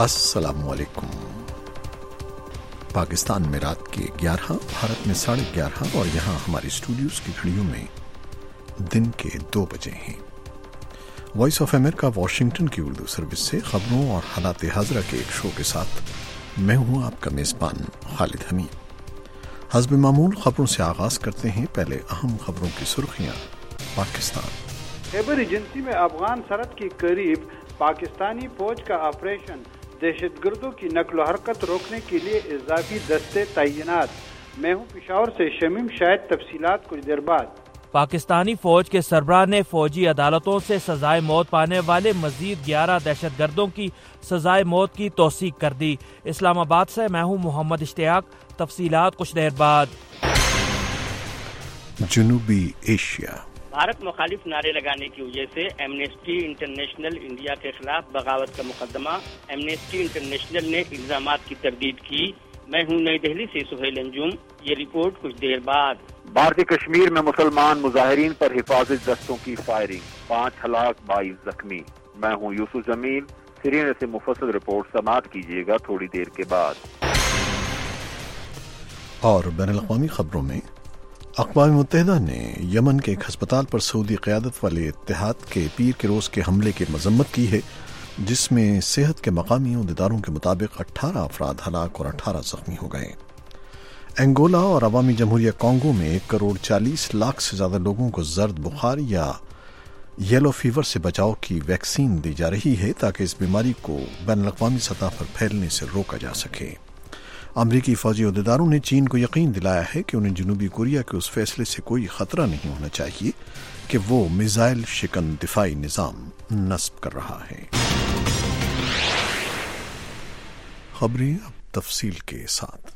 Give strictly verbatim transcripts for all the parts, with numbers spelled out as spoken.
السلام علیکم۔ پاکستان میں رات کے گیارہ، بھارت میں ساڑھے گیارہ اور یہاں ہماری اسٹوڈیوز کی گھڑیوں میں دن کے دو بجے ہیں۔ وائس آف امریکہ واشنگٹن کی اردو سروس سے خبروں اور حالات حاضرہ کے ایک شو کے ساتھ میں ہوں آپ کا میزبان خالد حمید۔ حسب معمول خبروں سے آغاز کرتے ہیں۔ پہلے اہم خبروں کی سرخیاں۔ پاکستان خیبر ایجنسی میں افغان سرحد کے قریب پاکستانی فوج کا آپریشن، دہشت گردوں کی نقل و حرکت روکنے کے لیے اضافی دستے تعینات۔ میں ہوں پشاور سے شمیم شاہد، تفصیلات کچھ دیر بعد۔ پاکستانی فوج کے سربراہ نے فوجی عدالتوں سے سزائے موت پانے والے مزید گیارہ دہشت گردوں کی سزائے موت کی توثیق کر دی۔ اسلام آباد سے میں ہوں محمد اشتیاق، تفصیلات کچھ دیر بعد۔ جنوبی ایشیا۔ بھارت مخالف نعرے لگانے کی وجہ سے ایمنسٹی انٹرنیشنل انڈیا کے خلاف بغاوت کا مقدمہ، ایمنسٹی انٹرنیشنل نے الزامات کی تردید کی۔ میں ہوں نئی دہلی سے سہیل انجم، یہ رپورٹ کچھ دیر بعد۔ بھارتی کشمیر میں مسلمان مظاہرین پر حفاظت دستوں کی فائرنگ، پانچ ہلاک بائیس زخمی۔ میں ہوں یوسف جمیل، سرینگر سے مفصل رپورٹ سماعت کیجیے گا تھوڑی دیر کے بعد۔ اور بین الاقوامی خبروں میں اقوام متحدہ نے یمن کے ایک ہسپتال پر سعودی قیادت والے اتحاد کے پیر کے روز کے حملے کی مذمت کی ہے، جس میں صحت کے مقامی عہدیداروں کے مطابق اٹھارہ افراد ہلاک اور اٹھارہ زخمی ہو گئے۔ انگولا اور عوامی جمہوریہ کانگو میں ایک کروڑ چالیس لاکھ سے زیادہ لوگوں کو زرد بخار یا یلو فیور سے بچاؤ کی ویکسین دی جا رہی ہے تاکہ اس بیماری کو بین الاقوامی سطح پر پھیلنے سے روکا جا سکے۔ امریکی فوجی عہدیداروں نے چین کو یقین دلایا ہے کہ انہیں جنوبی کوریا کے اس فیصلے سے کوئی خطرہ نہیں ہونا چاہیے کہ وہ میزائل شکن دفاعی نظام نصب کر رہا ہے۔ خبریں اب تفصیل کے ساتھ۔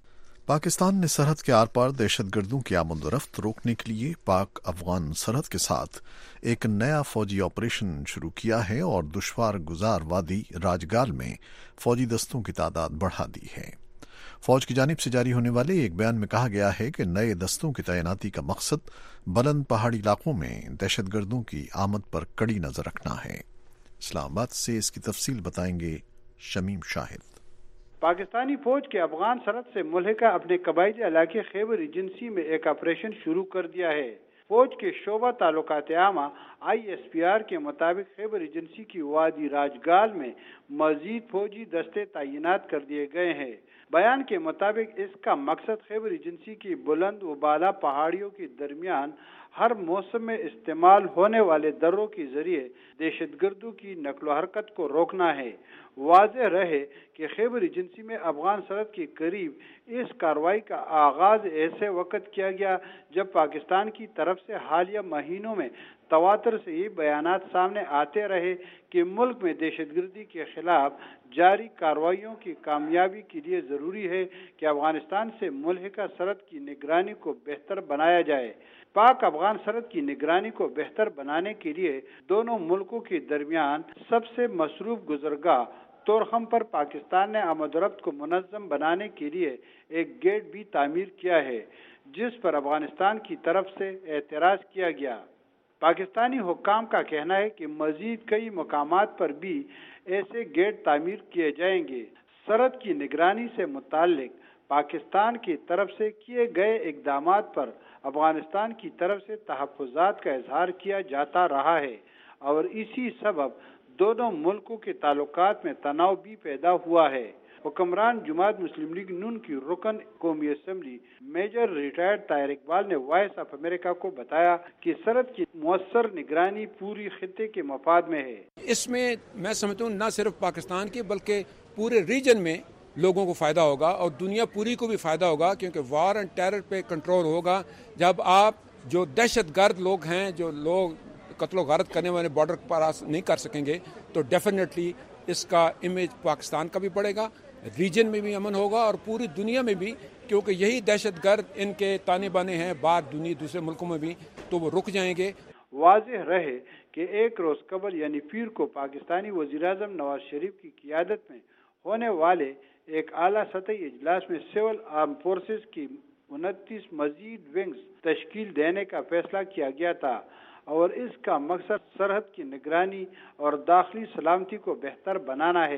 پاکستان نے سرحد کے آر پار دہشت گردوں کی آمد و رفت روکنے کے لیے پاک افغان سرحد کے ساتھ ایک نیا فوجی آپریشن شروع کیا ہے اور دشوار گزار وادی راجگال میں فوجی دستوں کی تعداد بڑھا دی ہے۔ فوج کی جانب سے جاری ہونے والے ایک بیان میں کہا گیا ہے کہ نئے دستوں کی تعیناتی کا مقصد بلند پہاڑی علاقوں میں دہشت گردوں کی آمد پر کڑی نظر رکھنا ہے۔ اسلام آباد سے اس کی تفصیل بتائیں گے شمیم شاہد۔ پاکستانی فوج کے افغان سرحد سے ملحقہ اپنے قبائلی علاقے خیبر ایجنسی میں ایک آپریشن شروع کر دیا ہے۔ فوج کے شعبہ تعلقات عامہ آئی ایس پی آر کے مطابق خیبر ایجنسی کی وادی راجگال میں مزید فوجی دستے تعینات کر دیے گئے ہیں۔ بیان کے مطابق اس کا مقصد خیبر ایجنسی کی بلند و بالا پہاڑیوں کے درمیان ہر موسم میں استعمال ہونے والے دروں کے ذریعے دہشت گردوں کی نقل و حرکت کو روکنا ہے۔ واضح رہے کہ خیبر ایجنسی میں افغان سرحد کے قریب اس کارروائی کا آغاز ایسے وقت کیا گیا جب پاکستان کی طرف سے حالیہ مہینوں میں تواتر سے یہ بیانات سامنے آتے رہے کہ ملک میں دہشت گردی کے خلاف جاری کارروائیوں کی کامیابی کے لیے ضروری ہے کہ افغانستان سے ملحقہ سرحد کی نگرانی کو بہتر بنایا جائے۔ پاک افغان سرحد کی نگرانی کو بہتر بنانے کے لیے دونوں ملکوں کے درمیان سب سے مصروف گزرگاہ تورخم پر پاکستان نے آمد و رفت کو منظم بنانے کے لیے ایک گیٹ بھی تعمیر کیا ہے، جس پر افغانستان کی طرف سے اعتراض کیا گیا۔ پاکستانی حکام کا کہنا ہے کہ مزید کئی مقامات پر بھی ایسے گیٹ تعمیر کیے جائیں گے۔ سرحد کی نگرانی سے متعلق پاکستان کی طرف سے کیے گئے اقدامات پر افغانستان کی طرف سے تحفظات کا اظہار کیا جاتا رہا ہے اور اسی سبب دونوں ملکوں کے تعلقات میں تناؤ بھی پیدا ہوا ہے۔ حکمران جماعت مسلم لیگ نون کی رکن قومی assembly major retired Tahir Iqbal نے وائس آف امریکہ کو بتایا کہ سرحد کی مؤثر نگرانی پوری خطے کے مفاد میں ہے۔ اس میں میں سمجھتا ہوں نہ صرف پاکستان کی بلکہ پورے ریجن میں لوگوں کو فائدہ ہوگا اور دنیا پوری کو بھی فائدہ ہوگا، کیونکہ وار اینڈ ٹیرر پہ کنٹرول ہوگا جب آپ جو دہشت گرد لوگ ہیں، جو لوگ قتل و غارت کرنے والے بارڈر پر نہیں کر سکیں گے، تو ڈیفینیٹلی اس کا امیج پاکستان کا بھی بڑھے گا، ریجن میں بھی امن ہوگا اور پوری دنیا میں بھی، کیونکہ یہی دہشت گرد ان کے تانے بانے ہیں باہر دنیا دوسرے ملکوں میں بھی، تو وہ رک جائیں گے۔ واضح رہے کہ ایک روز قبل یعنی پیر کو پاکستانی وزیر اعظم نواز شریف کی قیادت میں ہونے والے ایک اعلیٰ سطحی اجلاس میں سول آرم فورسز کی انتیس مزید ونگز تشکیل دینے کا فیصلہ کیا گیا تھا اور اس کا مقصد سرحد کی نگرانی اور داخلی سلامتی کو بہتر بنانا ہے۔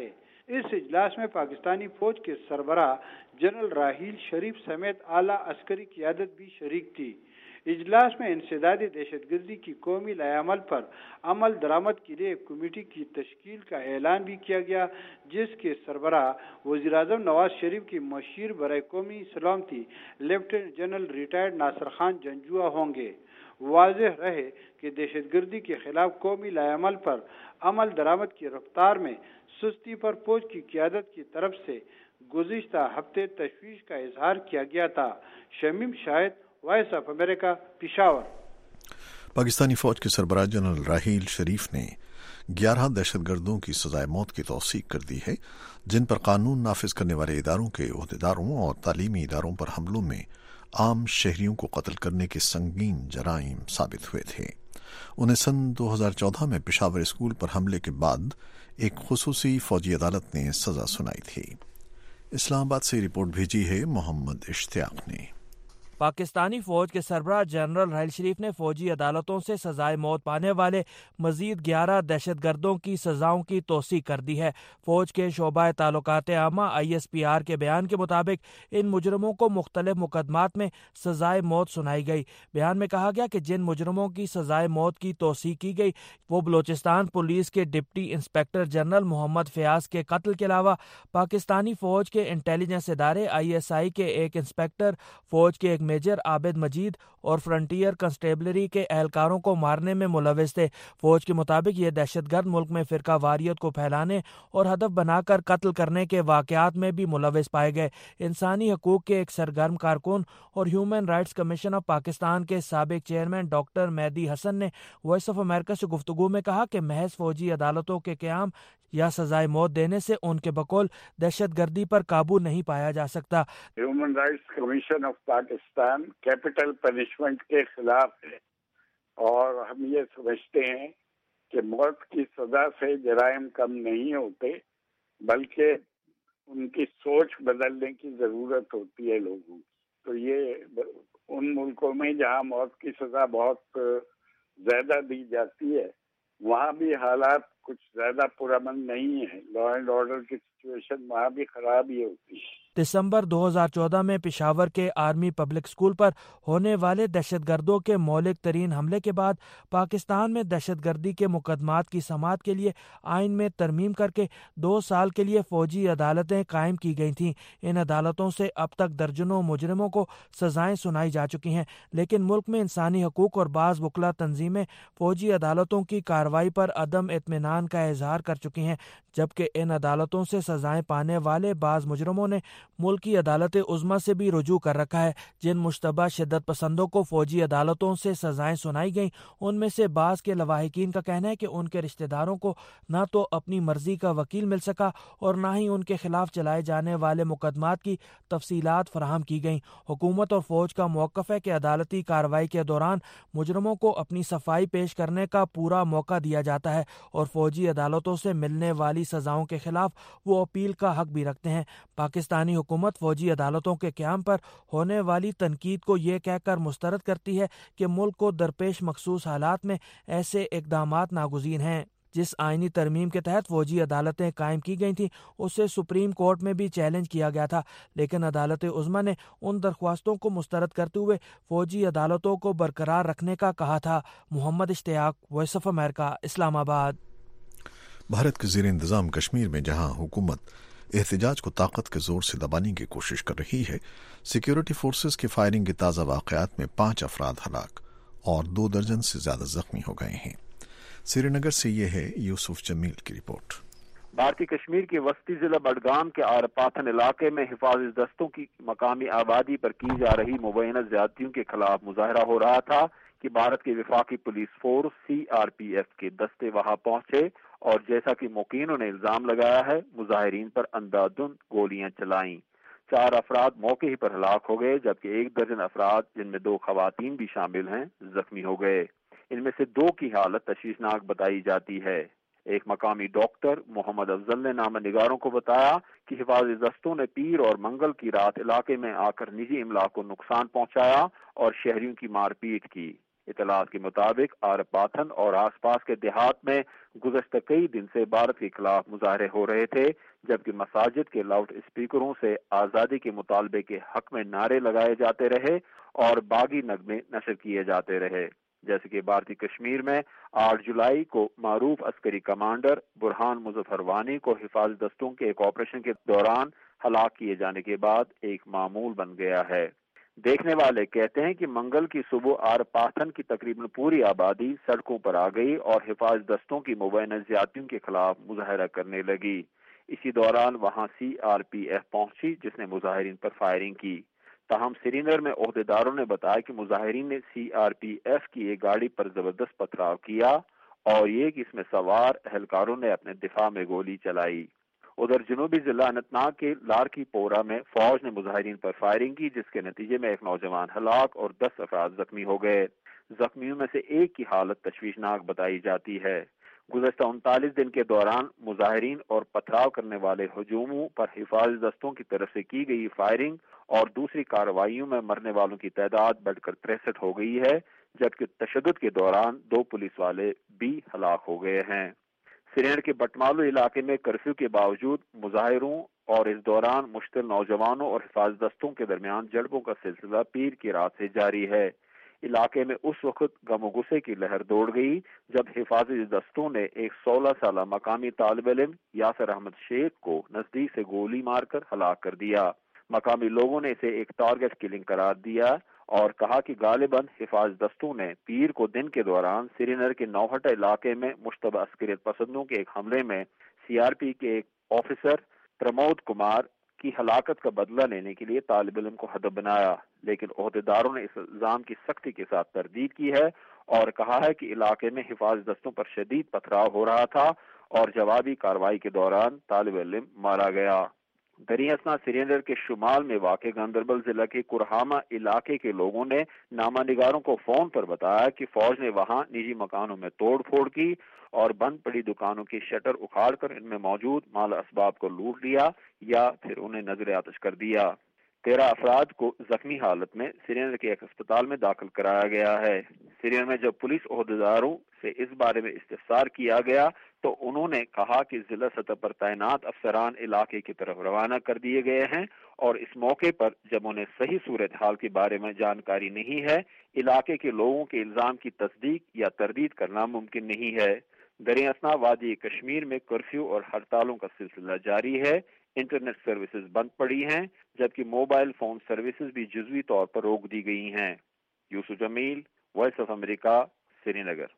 اس اجلاس میں پاکستانی فوج کے سربراہ جنرل راحیل شریف سمیت اعلیٰ عسکری قیادت بھی شریک تھی۔ اجلاس میں انسدادی دہشت گردی کی قومی لائحہ عمل پر عمل درآمد کے لیے ایک کمیٹی کی تشکیل کا اعلان بھی کیا گیا، جس کے سربراہ وزیر اعظم نواز شریف کی مشیر برائے قومی سلامتی lieutenant general retired Nasir Khan Janjua ہوں گے۔ واضح رہے کہ دہشت گردی کے خلاف قومی لائحہ عمل پر عمل درآمد کی رفتار میں سستی پر فوج کی قیادت کی طرف سے گزشتہ ہفتے تشویش کا اظہار کیا گیا تھا۔ Shamim Shahid, voice of America, Peshawar. پاکستانی فوج کے سربراہ جنرل راحیل شریف نے گیارہ دہشت گردوں کی سزائے موت کی توثیق کر دی ہے، جن پر قانون نافذ کرنے والے اداروں کے عہدیداروں اور تعلیمی اداروں پر حملوں میں عام شہریوں کو قتل کرنے کے سنگین جرائم ثابت ہوئے تھے۔ انہیں سن دو ہزار چودہ میں پشاور اسکول پر حملے کے بعد ایک خصوصی فوجی عدالت نے سزا سنائی تھی۔ اسلام آباد سے رپورٹ بھیجی ہے محمد اشتیاق نے۔ پاکستانی فوج کے سربراہ جنرل راحیل شریف نے فوجی عدالتوں سے سزائے موت پانے والے مزید گیارہ دہشت گردوں کی سزاؤں کی توثیق کر دی ہے۔ فوج کے شعبہ تعلقات عامہ آئی ایس پی آر کے بیان کے مطابق ان مجرموں کو مختلف مقدمات میں سزائے موت سنائی گئی۔ بیان میں کہا گیا کہ جن مجرموں کی سزائے موت کی توثیق کی گئی وہ بلوچستان پولیس کے deputy inspector general Muhammad Fayyaz کے قتل کے علاوہ پاکستانی فوج کے انٹیلیجنس ادارے آئی ایس آئی کے ایک انسپکٹر، فوج کے ایک میجر عابد مجید اور فرنٹیئر کنسٹیبلری کے اہلکاروں کو مارنے میں ملوث تھے۔ فوج کے مطابق یہ دہشت گرد ملک میں فرقہ واریت کو پھیلانے اور ہدف بنا کر قتل کرنے کے واقعات میں بھی ملوث پائے گئے۔ انسانی حقوق کے ایک سرگرم کارکن اور human rights commission of Pakistan کے سابق چیئرمین ڈاکٹر مہدی حسن نے وائس آف امریکہ سے گفتگو میں کہا کہ محض فوجی عدالتوں کے قیام یا سزائے موت دینے سے ان کے بقول دہشت گردی پر قابو نہیں پایا جا سکتا۔ Human rights commission of Pakistan capital punishment کے خلاف ہے اور ہم یہ سمجھتے ہیں کہ موت کی سزا سے جرائم کم نہیں ہوتے، بلکہ ان کی سوچ بدلنے کی ضرورت ہوتی ہے لوگوں کی۔ تو یہ ان ملکوں میں جہاں موت کی سزا بہت زیادہ دی جاتی ہے وہاں بھی حالات کچھ زیادہ پرامن نہیں ہے، لا اینڈ آرڈر کی سچویشن وہاں بھی خراب ہی ہوتی ہے۔ دسمبر دو ہزار چودہ میں پشاور کے آرمی پبلک اسکول پر ہونے والے دہشت گردوں کے مہلک ترین حملے کے بعد پاکستان میں دہشت گردی کے مقدمات کی سماعت کے لیے آئین میں ترمیم کر کے دو سال کے لیے فوجی عدالتیں قائم کی گئی تھیں۔ ان عدالتوں سے اب تک درجنوں مجرموں کو سزائیں سنائی جا چکی ہیں، لیکن ملک میں انسانی حقوق اور بعض وکلا تنظیمیں فوجی عدالتوں کی کارروائی پر عدم اطمینان کا اظہار کر چکی ہیں، جبکہ ان عدالتوں سے سزائیں پانے والے بعض مجرموں نے ملکی عدالت عظمیٰ سے بھی رجوع کر رکھا ہے۔ جن مشتبہ شدت پسندوں کو فوجی عدالتوں سے سزائیں سنائی گئیں ان میں سے بعض کے لواحقین کا کہنا ہے کہ ان کے رشتہ داروں کو نہ تو اپنی مرضی کا وکیل مل سکا اور نہ ہی ان کے خلاف چلائے جانے والے مقدمات کی تفصیلات فراہم کی گئیں۔ حکومت اور فوج کا موقف ہے کہ عدالتی کارروائی کے دوران مجرموں کو اپنی صفائی پیش کرنے کا پورا موقع دیا جاتا ہے اور فوجی عدالتوں سے ملنے والی سزاؤں کے خلاف وہ اپیل کا حق بھی رکھتے ہیں۔ پاکستانی حکومت فوجی عدالتوں کے قیام پر ہونے والی تنقید کو یہ کہہ کر مسترد کرتی ہے کہ ملک کو درپیش مخصوص حالات میں ایسے اقدامات ناگزیر ہیں۔ جس آئینی ترمیم کے تحت فوجی عدالتیں قائم کی گئی تھیں اسے سپریم کورٹ میں بھی چیلنج کیا گیا تھا، لیکن عدالت عظمیٰ نے ان درخواستوں کو مسترد کرتے ہوئے فوجی عدالتوں کو برقرار رکھنے کا کہا تھا۔ محمد اشتیاق، وائس آف امریکہ، اسلام آباد۔ بھارت کے زیر انتظام کشمیر میں جہاں حکومت احتجاج کو طاقت کے زور سے دبانے کی کوشش کر رہی ہے، سیکیورٹی فورسز کی فائرنگ کے تازہ واقعات میں پانچ افراد ہلاک اور دو درجن سے زیادہ زخمی ہو گئے ہیں۔ سری نگر سے یہ ہے یوسف جمیل کی رپورٹ۔ بھارتی کشمیر کے وسطی ضلع بڈگام کے آر پاتھن علاقے میں حفاظت دستوں کی مقامی آبادی پر کی جا رہی مبینہ زیادتیوں کے خلاف مظاہرہ ہو رہا تھا کہ بھارت کے وفاقی police force C R P F کے دستے وہاں پہنچے اور جیسا کہ مقینوں نے الزام لگایا ہے مظاہرین پر اندھادھند گولیاں چلائیں۔ چار افراد موقع ہی پر ہلاک ہو گئے جبکہ ایک درجن افراد جن میں دو خواتین بھی شامل ہیں زخمی ہو گئے۔ ان میں سے دو کی حالت تشویشناک بتائی جاتی ہے۔ ایک مقامی ڈاکٹر محمد افضل نے نامہ نگاروں کو بتایا کہ حفاظت دستوں نے پیر اور منگل کی رات علاقے میں آ کر نجی املاک کو نقصان پہنچایا اور شہریوں کی مار پیٹ کی۔ اطلاعات کے مطابق آرپاتھن اور آس پاس کے دیہات میں گزشتہ کئی دن سے بھارت کے خلاف مظاہرے ہو رہے تھے، جبکہ مساجد کے لاؤڈ اسپیکروں سے آزادی کے مطالبے کے حق میں نعرے لگائے جاتے رہے اور باغی نغمے نشر کیے جاتے رہے، جیسے کہ بھارتی کشمیر میں آٹھ جولائی کو معروف عسکری کمانڈر برہان مظفر وانی کو حفاظی دستوں کے ایک آپریشن کے دوران ہلاک کیے جانے کے بعد ایک معمول بن گیا ہے۔ دیکھنے والے کہتے ہیں کہ منگل کی صبح آرپاتھن کی تقریباً پوری آبادی سڑکوں پر آ گئی اور حفاظی دستوں کی مبینہ زیادتیوں کے خلاف مظاہرہ کرنے لگی۔ اسی دوران وہاں سی آر پی ایف پہنچی جس نے مظاہرین پر فائرنگ کی۔ تاہم سری نگر میں عہدیداروں نے بتایا کہ مظاہرین نے سی آر پی ایف کی ایک گاڑی پر زبردست پتھراؤ کیا اور یہ کہ اس میں سوار اہلکاروں نے اپنے دفاع میں گولی چلائی۔ ادھر جنوبی ضلع اننت ناگ کے لارکی پورا میں فوج نے مظاہرین پر فائرنگ کی جس کے نتیجے میں ایک نوجوان ہلاک اور دس افراد زخمی ہو گئے۔ زخمیوں میں سے ایک کی حالت تشویشناک بتائی جاتی ہے۔ گزشتہ انتالیس دن کے دوران مظاہرین اور پتھراؤ کرنے والے ہجوموں پر حفاظی دستوں کی طرف سے کی گئی فائرنگ اور دوسری کارروائیوں میں مرنے والوں کی تعداد بڑھ کر تریسٹھ ہو گئی ہے، جبکہ تشدد کے دوران دو پولیس والے بھی ہلاک ہو گئے ہیں۔ سری نگر کے بٹمالو علاقے میں کرفیو کے باوجود مظاہروں اور اس دوران مشتعل نوجوانوں اور حفاظی دستوں کے درمیان جھڑپوں کا سلسلہ پیر کی رات سے جاری ہے۔ علاقے میں اس وقت غم و غصے کی لہر دوڑ گئی جب حفاظتی دستوں نے ایک سولہ سالہ مقامی طالب علم یاسر احمد شیخ کو نزدیک سے گولی مار کر ہلاک کر دیا۔ مقامی لوگوں نے اسے ایک ٹارگٹ کلنگ قرار دیا اور کہا کہ غالباً حفاظ دستوں نے پیر کو دن کے دوران سری نگر کے نوہٹا علاقے میں مشتبہ عسکریت پسندوں کے ایک حملے میں سی آر پی کے ایک آفیسر پرمود کمار کی ہلاکت کا بدلہ لینے کے لیے طالب علم کو ہدف بنایا، لیکن عہدیداروں نے اس الزام کی سختی کے ساتھ تردید کی ہے اور کہا ہے کہ علاقے میں حفاظ دستوں پر شدید پتھراؤ ہو رہا تھا اور جوابی کارروائی کے دوران طالب علم مارا گیا۔ دریں اثنا سری نگر کے شمال میں واقع گاندربل ضلع کے کرہامہ علاقے کے لوگوں نے نامہ نگاروں کو فون پر بتایا کہ فوج نے وہاں نجی مکانوں میں توڑ پھوڑ کی اور بند پڑی دکانوں کی شٹر اکھاڑ کر ان میں موجود مال اسباب کو لوٹ لیا یا پھر انہیں نظر آتش کر دیا۔ تیرہ افراد کو زخمی حالت میں سری نگر کے ایک اسپتال میں داخل کرایا گیا ہے۔ سری نگر میں جب پولیس عہدیداروں سے اس بارے میں استفسار کیا گیا تو انہوں نے کہا کہ ضلع سطح پر تعینات افسران علاقے کی طرف روانہ کر دیے گئے ہیں اور اس موقع پر جب انہیں صحیح صورتحال کے بارے میں جانکاری نہیں ہے، علاقے کے لوگوں کے الزام کی تصدیق یا تردید کرنا ممکن نہیں ہے۔ دریں اثنا وادی کشمیر میں کرفیو اور ہڑتالوں کا سلسلہ جاری ہے۔ انٹرنیٹ سروسز بند پڑی ہیں جبکہ موبائل فون سروسز بھی جزوی طور پر روک دی گئی ہیں۔ Yusuf Jamil, voice of America, Srinagar.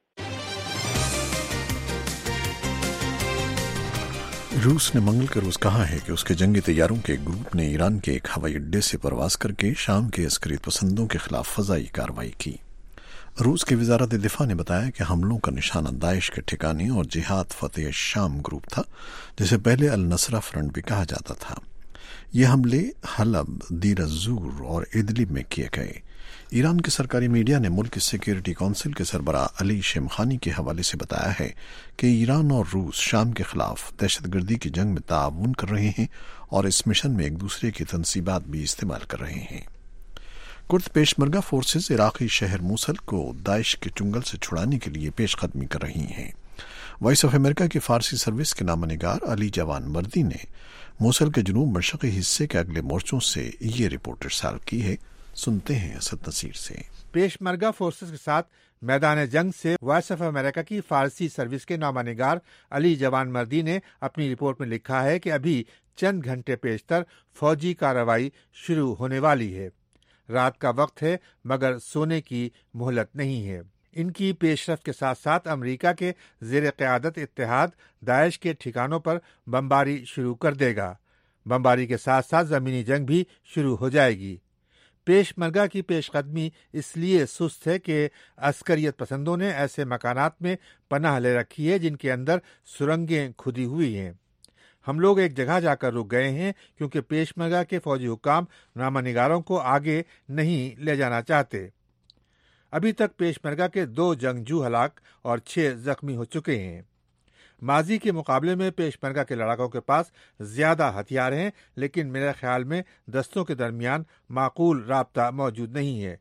روس نے منگل کے روز کہا ہے کہ اس کے جنگی طیاروں کے ایک گروپ نے ایران کے ایک ہوائی اڈے سے پرواز کر کے شام کے عسکریت پسندوں کے خلاف فضائی کارروائی کی۔ روس کی وزارت دفاع نے بتایا کہ حملوں کا نشانہ داعش کے ٹھکانے اور جہاد فتح شام گروپ تھا، جسے پہلے النصرہ فرنٹ بھی کہا جاتا تھا۔ یہ حملے حلب، دیر الزور اور ادلب میں کیے گئے۔ ایران کے سرکاری میڈیا نے ملک کی سیکیورٹی کونسل کے سربراہ علی شمخانی کے حوالے سے بتایا ہے کہ ایران اور روس شام کے خلاف دہشت گردی کی جنگ میں تعاون کر رہے ہیں اور اس مشن میں ایک دوسرے کی تنصیبات بھی استعمال کر رہے ہیں۔ کرد پیشمرگہ فورسز عراقی شہر موصل کو داعش کے چنگل سے چھڑانے کے لیے پیش قدمی کر رہی ہیں۔ وائس آف امریکہ کی فارسی سروس کے نامہ نگار علی جوان مردی نے موصل کے جنوب مشرقی حصے کے اگلے مورچوں سے یہ رپورٹ ارسال کی ہے۔ سنتے ہیں اسد نصیر سے۔ پیشمرگہ فورسز کے ساتھ میدان جنگ سے وائس آف امریکہ کی فارسی سروس کے نامہ نگار علی جوان مردی نے اپنی رپورٹ میں لکھا ہے کہ ابھی چند گھنٹے پیشتر فوجی کارروائی شروع ہونے والی ہے۔ رات کا وقت ہے مگر سونے کی مہلت نہیں ہے۔ ان کی پیش رفت کے ساتھ ساتھ امریکہ کے زیر قیادت اتحاد داعش کے ٹھکانوں پر بمباری شروع کر دے گا۔ بمباری کے ساتھ ساتھ زمینی جنگ بھی شروع ہو جائے گی۔ پیش مرگہ کی پیش قدمی اس لیے سست ہے کہ عسکریت پسندوں نے ایسے مکانات میں پناہ لے رکھی ہے جن کے اندر سرنگیں کھدی ہوئی ہیں۔ ہم لوگ ایک جگہ جا کر رک گئے ہیں کیونکہ پیش مرگہ کے فوجی حکام نامہ نگاروں کو آگے نہیں لے جانا چاہتے۔ ابھی تک پیش مرگہ کے دو جنگجو ہلاک اور چھ زخمی ہو چکے ہیں۔ ماضی کے مقابلے میں پیش مرگہ کے لڑاکوں کے پاس زیادہ ہتھیار ہیں، لیکن میرے خیال میں دستوں کے درمیان معقول رابطہ موجود نہیں ہے۔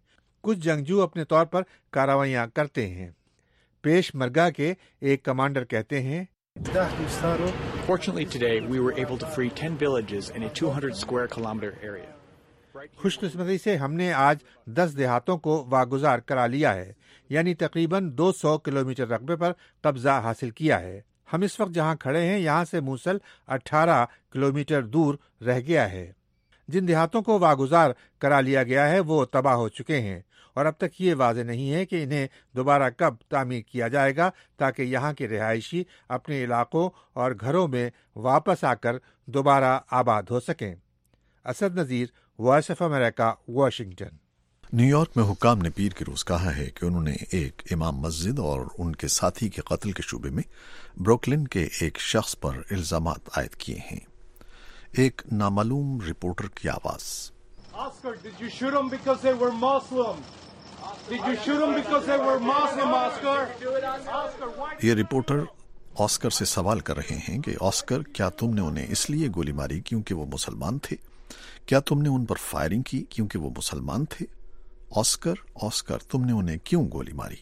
کچھ جنگجو اپنے طور پر کارروائیاں کرتے ہیں۔ پیش مرگا کے ایک کمانڈر کہتے ہیں، Fortunately today we were able to free ten villages in a two hundred square kilometer area. خوش قسمتی سے ہم نے آج دس دیہاتوں کو واگزار کرا لیا ہے، یعنی تقریباً دو سو کلومیٹر رقبے پر قبضہ حاصل کیا ہے۔ ہم اس وقت جہاں کھڑے ہیں یہاں سے موصل اٹھارہ کلومیٹر دور رہ گیا ہے۔ جن دیہاتوں کو واگزار کرا لیا گیا ہے وہ تباہ ہو چکے ہیں، اور اب تک یہ واضح نہیں ہے کہ انہیں دوبارہ کب تعمیر کیا جائے گا تاکہ یہاں کے رہائشی اپنے علاقوں اور گھروں میں واپس آ کر دوبارہ آباد ہو سکیں۔ Asad Nazir, voice of America, Washington. New York میں حکام نے پیر کے روز کہا ہے کہ انہوں نے ایک امام مسجد اور ان کے ساتھی کے قتل کے شبے میں بروکلن کے ایک شخص پر الزامات عائد کیے ہیں۔ ایک نامعلوم رپورٹر کی آواز، Oscar, did you shoot them because they were Muslim? Did you shoot them because they were Muslim, Oscar? Oscar, why? یہ رپورٹر آسکر سے سوال کر رہے ہیں کہ آسکر، کیا تم نے انہیں اس لیے گولی ماری کیونکہ وہ مسلمان تھے؟ کیا تم نے ان پر فائرنگ کی کیونکہ وہ مسلمان تھے؟ آسکر آسکر تم نے انہیں کیوں گولی ماری؟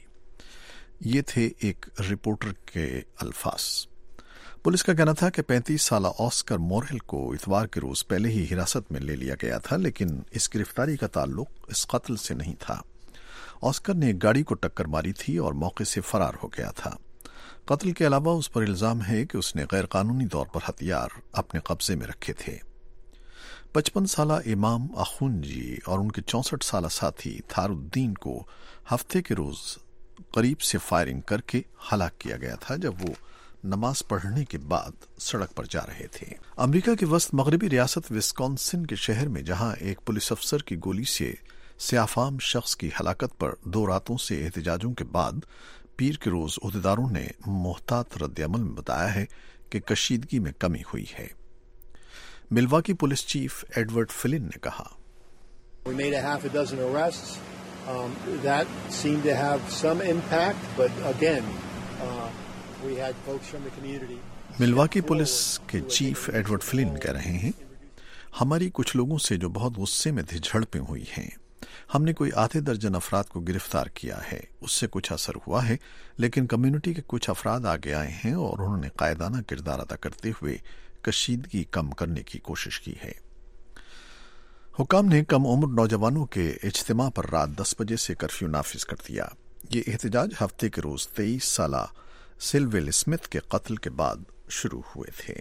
یہ تھے ایک رپورٹر کے الفاظ۔ پولیس کا کہنا تھا کہ پینتیس سالہ آسکر مورہل کو اتوار کے روز پہلے ہی حراست میں لے لیا گیا تھا، لیکن اس گرفتاری کا تعلق اس قتل سے نہیں تھا۔ آسکر نے ایک گاڑی کو ٹکر ماری تھی اور موقع سے فرار ہو گیا تھا۔ قتل کے علاوہ اس پر الزام ہے کہ اس نے غیر قانونی طور پر ہتھیار اپنے قبضے میں رکھے تھے۔ پچپن سالہ امام اخونجی اور ان کے چونسٹھ سالہ ساتھی تھار الدین کو ہفتے کے روز قریب سے فائرنگ کر کے ہلاک کیا گیا تھا جب وہ نماز پڑھنے کے بعد سڑک پر جا رہے تھے۔ امریکہ کے وسط مغربی ریاست وسکونسن کے شہر میں جہاں ایک پولیس افسر کی گولی سے سیاہ فام شخص کی ہلاکت پر دو راتوں سے احتجاجوں کے بعد پیر کے روز عہدیداروں نے محتاط رد عمل میں بتایا ہے کہ کشیدگی میں کمی ہوئی ہے۔ ملواکی پولیس چیف ایڈورڈ فلن نے کہا، We made a half a dozen arrests. Um, that seemed to have some impact, but again, uh, we had folks from the community. Milwaukee police کے چیف ایڈورڈ فلن کہہ رہے ہیں، ہماری کچھ لوگوں سے جو بہت غصے میں تھے جھڑپیں ہوئی ہیں۔ ہم نے کوئی آدھے درجن افراد کو گرفتار کیا ہے، اس سے کچھ اثر ہوا ہے، لیکن کمیونٹی کے کچھ افراد آگے آئے ہیں اور انہوں نے قائدانہ کردار ادا کرتے ہوئے کشیدگی کم کرنے کی کوشش کی ہے۔ حکام نے کم عمر نوجوانوں کے اجتماع پر رات دس بجے سے کرفیو نافذ کر دیا۔ یہ احتجاج ہفتے کے روز تیئیس سالہ سلویل اسمتھ کے قتل کے بعد شروع ہوئے تھے۔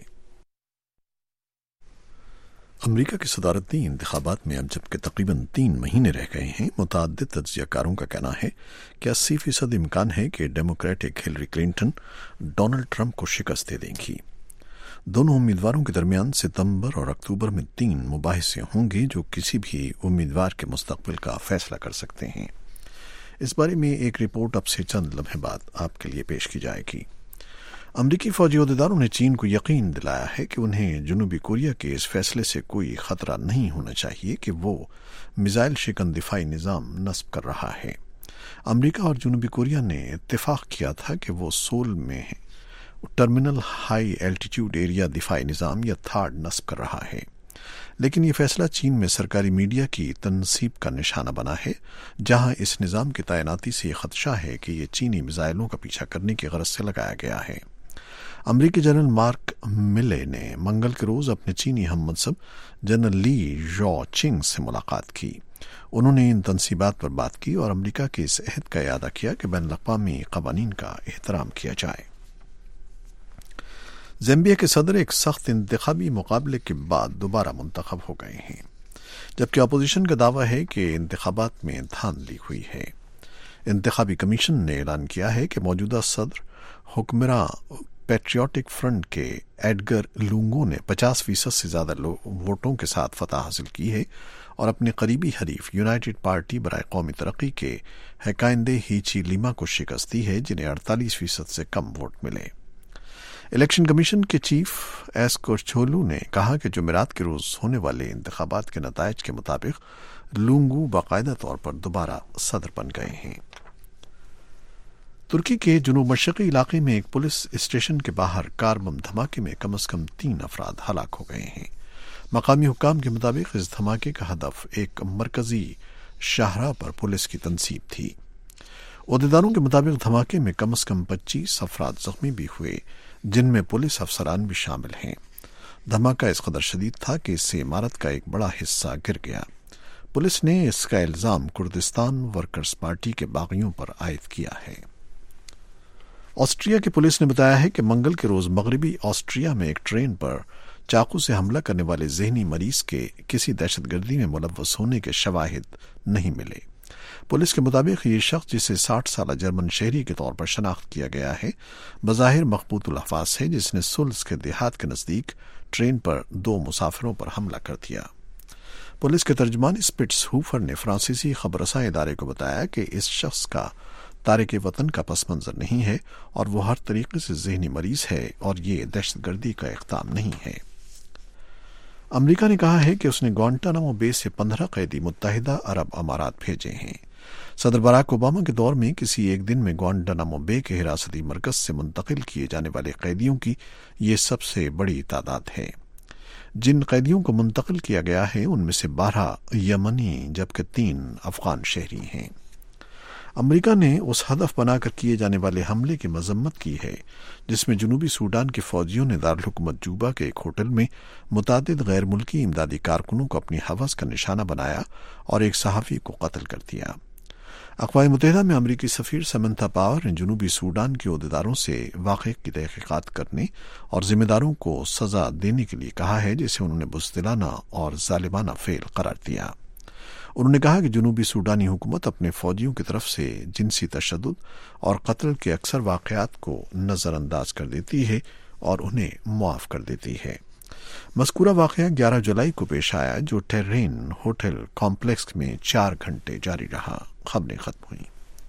امریکہ کے صدارتی انتخابات میں اب جبکہ تقریباً تین مہینے رہ گئے ہیں، متعدد تجزیہ کاروں کا کہنا ہے کہ اسی فیصد امکان ہے کہ Democratic Hillary Clinton Donald Trump کو شکست دے دیں گی۔ دونوں امیدواروں کے درمیان ستمبر اور اکتوبر میں تین مباحثے ہوں گے جو کسی بھی امیدوار کے مستقبل کا فیصلہ کر سکتے ہیں۔ اس بارے میں ایک رپورٹ اب سے چند لمحے بعد آپ کے لیے پیش کی جائے گی۔ امریکی فوجی عہدیداروں نے چین کو یقین دلایا ہے کہ انہیں جنوبی کوریا کے اس فیصلے سے کوئی خطرہ نہیں ہونا چاہیے کہ وہ میزائل شکن دفاعی نظام نصب کر رہا ہے۔ امریکہ اور جنوبی کوریا نے اتفاق کیا تھا کہ وہ سول میں ٹرمینل ہائی ایلٹیٹیوڈ ایریا دفاعی نظام یا تھاڈ نصب کر رہا ہے، لیکن یہ فیصلہ چین میں سرکاری میڈیا کی تنصیب کا نشانہ بنا ہے، جہاں اس نظام کی تعیناتی سے یہ خدشہ ہے کہ یہ چینی میزائلوں کا پیچھا کرنے کی غرض سے لگایا گیا ہے۔ امریکی جنرل مارک ملے نے منگل کے روز اپنے چینی ہم منصب جنرل لی ژو چنگ سے ملاقات کی۔ انہوں نے ان تنصیبات پر بات کی اور امریکہ کے اس عہد کا اعادہ کیا کہ بین الاقوامی قوانین کا احترام کیا جائے۔ زیمبیا کے صدر ایک سخت انتخابی مقابلے کے بعد دوبارہ منتخب ہو گئے ہیں، جبکہ اپوزیشن کا دعویٰ ہے کہ انتخابات میں دھان لی ہوئی ہے۔ انتخابی کمیشن نے اعلان کیا ہے کہ موجودہ صدر حکمراں پیٹریوٹک فرنٹ کے ایڈگر لونگو نے پچاس فیصد سے زیادہ ووٹوں کے ساتھ فتح حاصل کی ہے اور اپنے قریبی حریف یونائٹڈ پارٹی برائے قومی ترقی کے ہیکائندے ہیچی لیما کو شکست دی ہے، جنہیں اڑتالیس فیصد سے کم ووٹ ملے۔ الیکشن کمیشن کے چیف ایس کورچولو نے کہا کہ جمعرات کے روز ہونے والے انتخابات کے نتائج کے مطابق لونگو باقاعدہ طور پر دوبارہ صدر بن گئے ہیں۔ ترکی کے جنوب مشرقی علاقے میں ایک پولیس اسٹیشن کے باہر کار بم دھماکے میں کم از کم تین افراد ہلاک ہو گئے ہیں۔ مقامی حکام کے مطابق اس دھماکے کا ہدف ایک مرکزی शाहराह पर पुलिस की तनसीब थी। अहदेदारों के मुताबिक धमाके में कम से कम पच्चीस अफराद जख्मी भी हुए, जिनमें पुलिस अफसरान भी शामिल हैं। धमाका इस कदर शदीद था कि इससे इमारत का एक बड़ा हिस्सा गिर गया। पुलिस ने इसका इल्जाम कुर्दिस्तान वर्कर्स पार्टी के बागियों पर आयद किया है। ऑस्ट्रिया की पुलिस ने बताया है कि मंगल के रोज मगरबी ऑस्ट्रिया में एक ट्रेन पर चाकू से हमला करने वाले ज़हनी मरीज के किसी दहशतगर्दी में मुलव्वस होने के शवाहिद नहीं मिले। पुलिस के मुताबिक ये शख्स, जिसे साठ साल जर्मन शहरी के तौर पर शनाख्त किया गया है, बज़ाहिर मकबूतुल अहवास है, जिसने सुल्स के देहात के नजदीक ट्रेन पर दो मुसाफिरों पर हमला कर दिया। पुलिस के तर्जुमान स्पिट्स हूफर ने फ्रांसीसी खबरसां इदारे को बताया कि इस शख्स का तारिक वतन का पस मंजर नहीं है और वो हर तरीके से ज़हनी मरीज है और ये दहशतगर्दी का इक़दाम नहीं है। अमरीका ने कहा है कि उसने ग्वांटानामो बे से पंद्रह कैदी मुत्तहिदा अरब अमारात भेजे हैं। सदर बराक ओबामा के दौर में किसी एक दिन में ग्वांटानामो बे के हिरासती मरकज से मुंतकिल किए जाने वाले कैदियों की ये सबसे बड़ी तादाद है। जिन कैदियों को मुंतकिल किया गया है उनमें से बारह यमनी जबकि तीन अफगान शहरी हैं। अमरीका ने उस हदफ बनाकर किए जाने वाले हमले की मजम्मत की है जिसमें जनूबी सूडान के फौजियों ने दारुल-हुकूमत जूबा के एक होटल में मुतादिद गैर मुल्की इमदादी कारकुनों को अपनी हवस का निशाना बनाया और एक सहाफ़ी को कत्ल कर दिया। अक़वाम मुत्तहिदा में अमरीकी सफ़ीर समंथा पावर ने जनूबी सूडान के अहदेदारों से वाक़े की तहक़ीक़ात करने और जिम्मेदारों को सज़ा देने के लिए कहा है, जिसे उन्होंने बुज़दिलाना और ज़ालिमाना फ़ेल करार दिया। उन्होंने कहा कि जनूबी सूडानी हुकूमत अपने फौजियों की तरफ से जिनसी तशद्दुद और कत्ल के अक्सर वाक़यात को नज़रअंदाज कर देती है और उन्हें मुआफ़ कर देती है। मज़कूरा वाक़या ग्यारह जुलाई को पेश आया, जो टेर्रेन होटल कॉम्प्लेक्स में चार घंटे जारी रहा। खबरें खत्म हुई।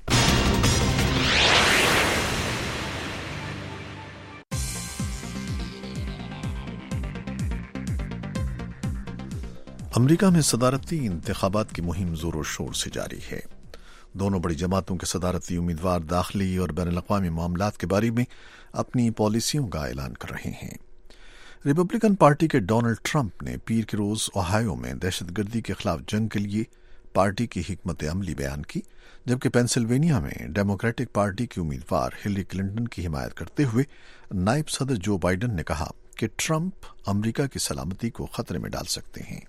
अमरीका में सदारती इंतखाबात की मुहिम जोरों शोर से जारी है। दोनों बड़ी जमातों के सदारती उम्मीदवार दाखिली और बैनुल अक़वामी मामलात के बारे में अपनी पॉलिसियों का ऐलान कर रहे हैं। रिपब्लिकन पार्टी के डोनाल्ड ट्रंप ने पीर के रोज ओहायो में दहशतगर्दी के खिलाफ जंग के लिए पार्टी की हिकमत अमली बयान की, जबकि पेंसिल्वेनिया में डेमोक्रेटिक पार्टी की उम्मीदवार हिलरी क्लिंटन की हिमायत करते हुए नायब सदर जो बाइडन ने कहा कि ट्रंप अमरीका की सलामती को खतरे में डाल सकते हैं।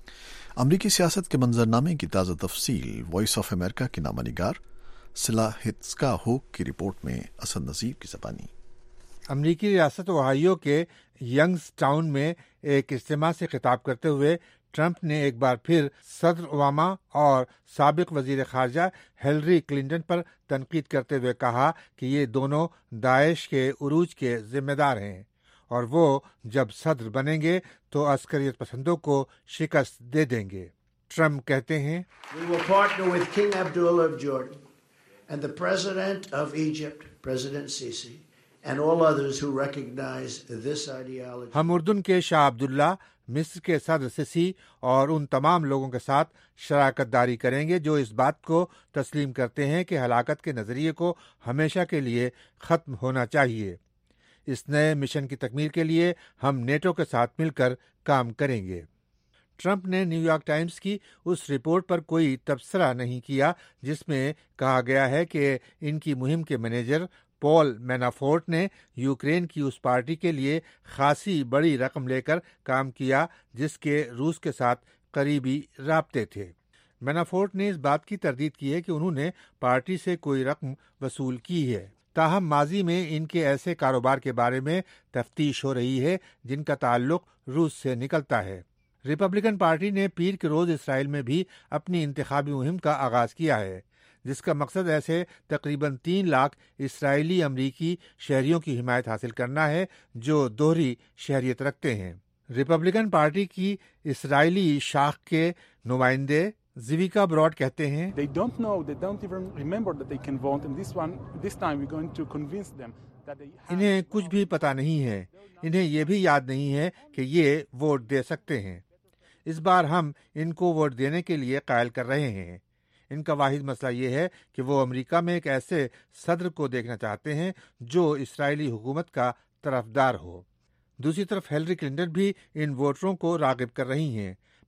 अमरीकी सियासत के मंजरनामे की ताज़ा तफसील वॉइस ऑफ अमेरिका की नामानिगार सिला हित्सका होक की रिपोर्ट में असद नज़ीर की ज़बानी। अमरीकी रियासत ओहायो के यंग्सटाउन में एक इज्तिमा से खिताब करते हुए ट्रंप ने एक बार फिर सदर ओबामा और साबिक वजीर खारजा हिलरी क्लिंटन पर तनकीद करते हुए कहा कि ये दोनों दाइश के उरूज के जिम्मेदार हैं और वो जब सदर बनेंगे तो अस्करियत पसंदों को शिकस्त दे देंगे। ट्रंप कहते हैं, We will partner with King Abdullah of Jordan and the President of Egypt, President Sisi, and all others who recognize this ideology. हम उर्दन के शाह अब्दुल्ला, मिस्र के सदर सिसी और उन तमाम लोगों के साथ शराकत दारी करेंगे जो इस बात को तस्लीम करते हैं कि हलाकत के नज़रिए को हमेशा के लिए ख़त्म होना चाहिए। इस नए मिशन की तकमील के लिए हम नेटो के साथ मिलकर काम करेंगे। ट्रंप ने न्यूयॉर्क टाइम्स की उस रिपोर्ट पर कोई तबसरा नहीं किया जिसमें कहा गया है कि इनकी मुहिम के मैनेजर पॉल मैनाफोर्ट ने यूक्रेन की उस पार्टी के लिए खासी बड़ी रकम लेकर काम किया जिसके रूस के साथ करीबी राब्ते थे। मैनाफोर्ट ने इस बात की तरदीद की है कि उन्होंने पार्टी से कोई रकम वसूल की है। ताहम माजी में इनके ऐसे कारोबार के बारे में तफ्तीश हो रही है जिनका ताल्लुक रूस से निकलता है। रिपब्लिकन पार्टी ने पीर के रोज इसराइल में भी अपनी इंतखाबी मुहिम का आगाज किया है जिसका मकसद ऐसे तकरीबन तीन लाख इसराइली अमरीकी शहरियों की हिमायत हासिल करना है जो दोहरी शहरियत रखते हैं। रिपब्लिकन पार्टी की इसराइली शाख के नुमाइंदे जिविका ब्रॉड कहते हैं, They don't know, they don't even remember that they can vote, and this one, this time we're going to convince them that they have... इन्हें कुछ भी पता नहीं है, इन्हें ये भी याद नहीं है कि ये वोट दे सकते हैं। इस बार हम इनको वोट देने के लिए कायल कर रहे हैं। इनका वाहिद मसला ये है कि वो अमेरिका में एक ऐसे सदर को देखना चाहते हैं जो इसराइली हुकूमत का तरफदार हो। दूसरी तरफ हिलरी क्लिंटन भी इन वोटरों को रागिब कर रही हैं।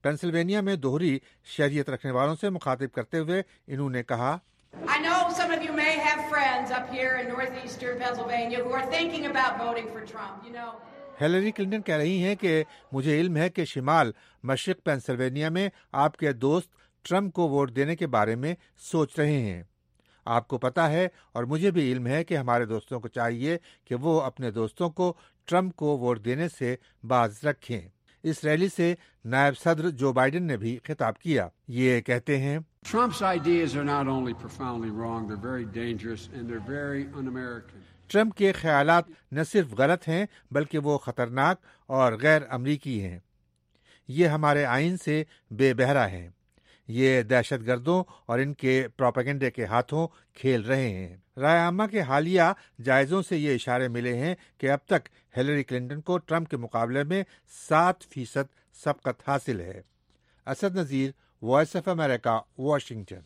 पेंसिल्वेनिया में दोहरी शहरियत रखने वालों से मुखातिब करते हुए इन्होंने कहा, I know some of you may have friends up here in northeastern Pennsylvania who are thinking about voting for Trump, you know. Hillary Clinton कह रही हैं कि मुझे इल्म है कि शिमाल मशरिक पेंसिल्वेनिया में आपके दोस्त ट्रंप को वोट देने के बारे में सोच रहे हैं। आपको पता है और मुझे भी इल्म है कि हमारे दोस्तों को चाहिए कि वो अपने दोस्तों को ट्रंप को वोट देने से बाज रखें। इस रैली से नायब सदर जो बाइडेन ने भी खिताब किया। ये कहते हैं, Trump's ideas are not only profoundly wrong, they're very dangerous and they're very un-American. Trump के ख्यालात न सिर्फ गलत हैं बल्कि वो खतरनाक और गैर अमरीकी हैं। ये हमारे आइन से बेबहरा हैं। ये दहशतगर्दों और इनके प्रोपेगेंडे के हाथों खेल रहे हैं। राय आमा के हालिया जायजों से ये इशारे मिले हैं कि अब तक हिलरी क्लिंटन को ट्रंप के मुकाबले में सात फीसद सबकत हासिल है। Asad Nazir, voice of America, Washington.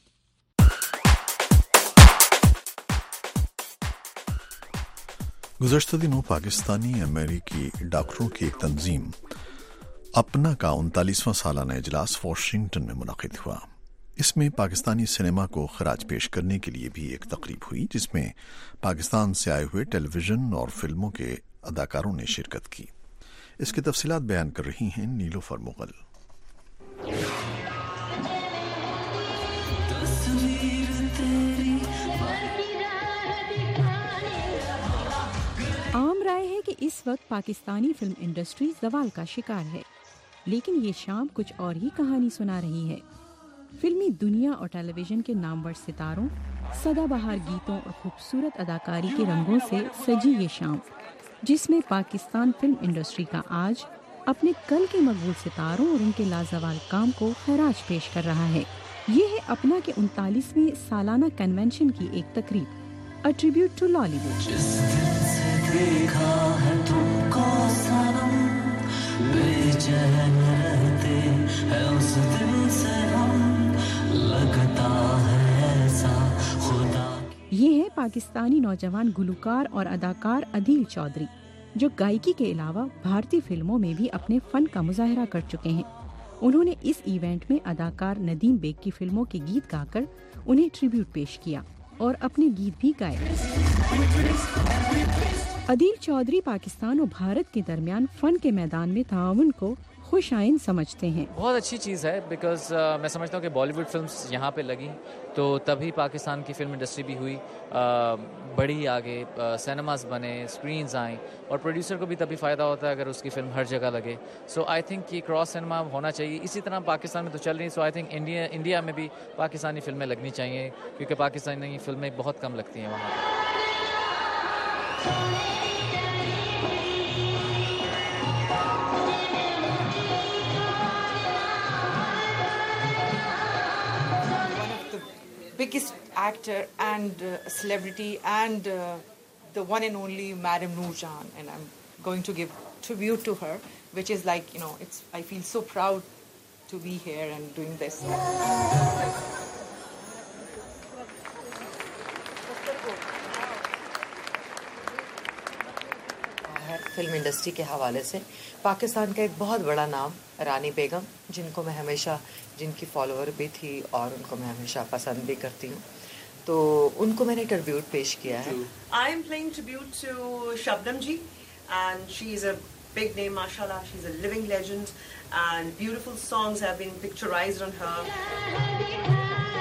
गुज़श्ता दिनों पाकिस्तानी अमेरिकी डॉक्टरों की एक तंजीम अपना का उनतालीसवां सालाना इजलास वाशिंगटन में मुनक़िद हुआ। इसमें पाकिस्तानी सिनेमा को खराज पेश करने के लिए भी एक तकरीब हुई, जिसमें पाकिस्तान से आए हुए टेलीविज़न और फिल्मों के अदाकारों ने शिरकत की। इसकी तफसीलात बयान कर रही हैं नीलोफर मुगल। आम राय है कि इस वक्त पाकिस्तानी फिल्म इंडस्ट्री ज़वाल का शिकार है, लेकिन ये शाम कुछ और ही कहानी सुना रही है। फिल्मी दुनिया और टेलीविजन के नामवर सितारों, सदाबहार गीतों और खूबसूरत अदाकारी के रंगों से सजी ये शाम, जिसमें पाकिस्तान फिल्म इंडस्ट्री का आज अपने कल के मकबूल सितारों और उनके लाजवाल काम को खराज पेश कर रहा है। ये है अपना के उनतालीसवें सालाना कन्वेंशन की एक तकरीब, अ ट्रिब्यूट टू लॉलीवुड। देखा है तुमको सनम, बेचैन रहते हैं उस दिन से हम, लगता है ऐसा खुदा। ये है पाकिस्तानी नौजवान गुलकार और अदाकार अदील चौधरी, जो गायकी के अलावा भारतीय फिल्मों में भी अपने फन का मुजाहरा कर चुके हैं। उन्होंने इस इवेंट में अदाकार नदीम बेग की फिल्मों के गीत गाकर उन्हें ट्रिब्यूट पेश किया और अपने गीत भी गाए। अदील चौधरी पाकिस्तान और भारत के दरमियान फन के मैदान में ताउन को खुश आइन समझते हैं। बहुत अच्छी चीज़ है, बिकॉज uh, मैं समझता हूँ कि बॉलीवुड फिल्म्स यहाँ पे लगी तो तभी पाकिस्तान की फिल्म इंडस्ट्री भी हुई uh, बड़ी आगे, सिनेमास uh, बने, स्क्रीन्स आए, और प्रोड्यूसर को भी तभी फ़ायदा होता है अगर उसकी फिल्म हर जगह लगे। सो आई थिंक कि क्रॉस सिनेमा होना चाहिए। इसी तरह पाकिस्तान में तो चल रही, so I think India India में भी पाकिस्तानी फिल्में लगनी चाहिए, क्योंकि पाकिस्तानी फिल्में बहुत कम लगती हैं वहाँ पर। Biggest actor and uh, celebrity and uh, the one and only Madam Noorjahan, and I'm going to give tribute to her, which is like, you know, it's, I feel so proud to be here and doing this. Film industry के हवाले से पाकिस्तान का एक बहुत बड़ा नाम रानी बेगम, जिनको मैं हमेशा, जिनकी फॉलोअर भी थी और उनको मैं हमेशा पसंद भी करती हूँ, तो उनको मैंने ट्रिब्यूट पेश किया है। I am playing tribute to Shabnam ji, and she is a big name, mashallah. She's a living legend, and beautiful songs have been picturized on her.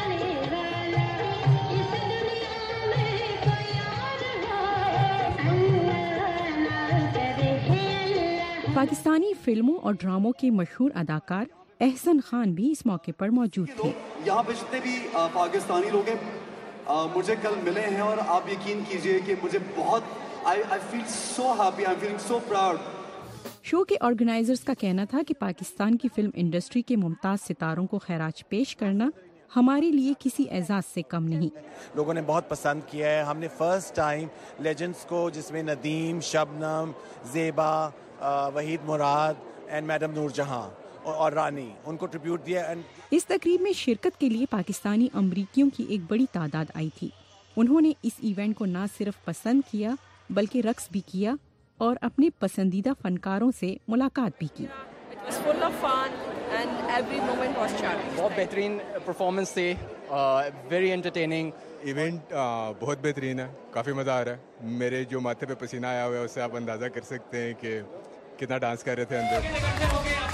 Pakistani फिल्मों और ड्रामों के मशहूर अदाकार एहसन खान भी इस मौके पर मौजूद थे। यहाँ पे जितने भी पाकिस्तानी लोग हैं मुझे कल मिले हैं, और आप यकीन कीजिए कि मुझे बहुत I I feel so happy, I am feeling so proud. Show के ऑर्गेनाइजर्स का कहना था कि पाकिस्तान की फिल्म इंडस्ट्री के मुमताज सितारों को खैराज पेश करना हमारे लिए किसी एजाज से कम नहीं। लोगों ने बहुत पसंद किया है। हमने फर्स्ट टाइम लेजेंड्स को, जिसमें नदीम, शबनम, ज़ेबा, वहीद मुराद एंड मैडम नूरजहां और रानी, उनको ट्रिब्यूट दिया। एंड इस तकरीब में शिरकत के लिए पाकिस्तानी अमरीकियों की एक बड़ी तादाद आई थी। उन्होंने इस इवेंट को न सिर्फ पसंद किया बल्कि रक्स भी किया और अपने पसंदीदा फनकारों से मुलाकात भी की। It was full of fun and and every moment was charming. بہت بہترین پرفارمنس تھی, ویری انٹرٹیننگ. ایونٹ بہت بہترین ہے, کافی مزہ آ رہا ہے. میرے جو ماتھے پہ پسینہ آیا ہوا ہے اس سے آپ اندازہ کر سکتے ہیں کہ کتنا ڈانس کر رہے تھے اندر.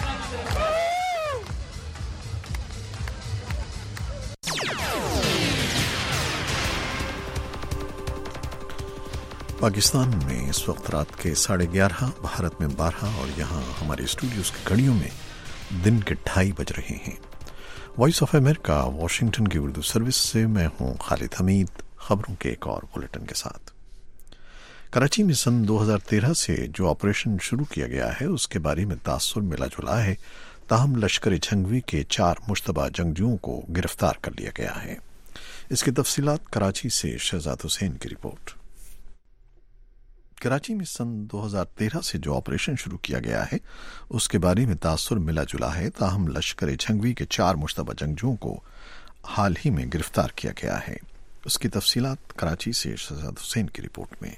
پاکستان میں اس وقت رات کے ساڑھے گیارہ, بھارت میں بارہ اور یہاں ہمارے اسٹوڈیوز کی گھڑیوں میں دن کے ڈھائی بج رہے ہیں. وائس آف امریکہ واشنگٹن کی اردو سروس سے میں ہوں خالد حمید, خبروں کے ایک اور بلیٹن کے ساتھ. کراچی میں سن دو ہزار تیرہ سے جو آپریشن شروع کیا گیا ہے اس کے بارے میں تاثر ملا جلا ہے, تاہم لشکر جھنگوی کے چار مشتبہ جنگجوؤں کو گرفتار کر لیا گیا ہے. اس کی تفصیلات کراچی سے شہزاد حسین کی رپورٹ. کراچی میں سن دو ہزار تیرہ سے جو آپریشن شروع کیا گیا ہے اس کے بارے میں تاثر ملا جلا ہے, تاہم لشکر جھنگوی کے چار مشتبہ جنگجوؤں کو حال ہی میں گرفتار کیا گیا ہے. اس کی تفصیلات کراچی سے شہزاد حسین کی رپورٹ میں.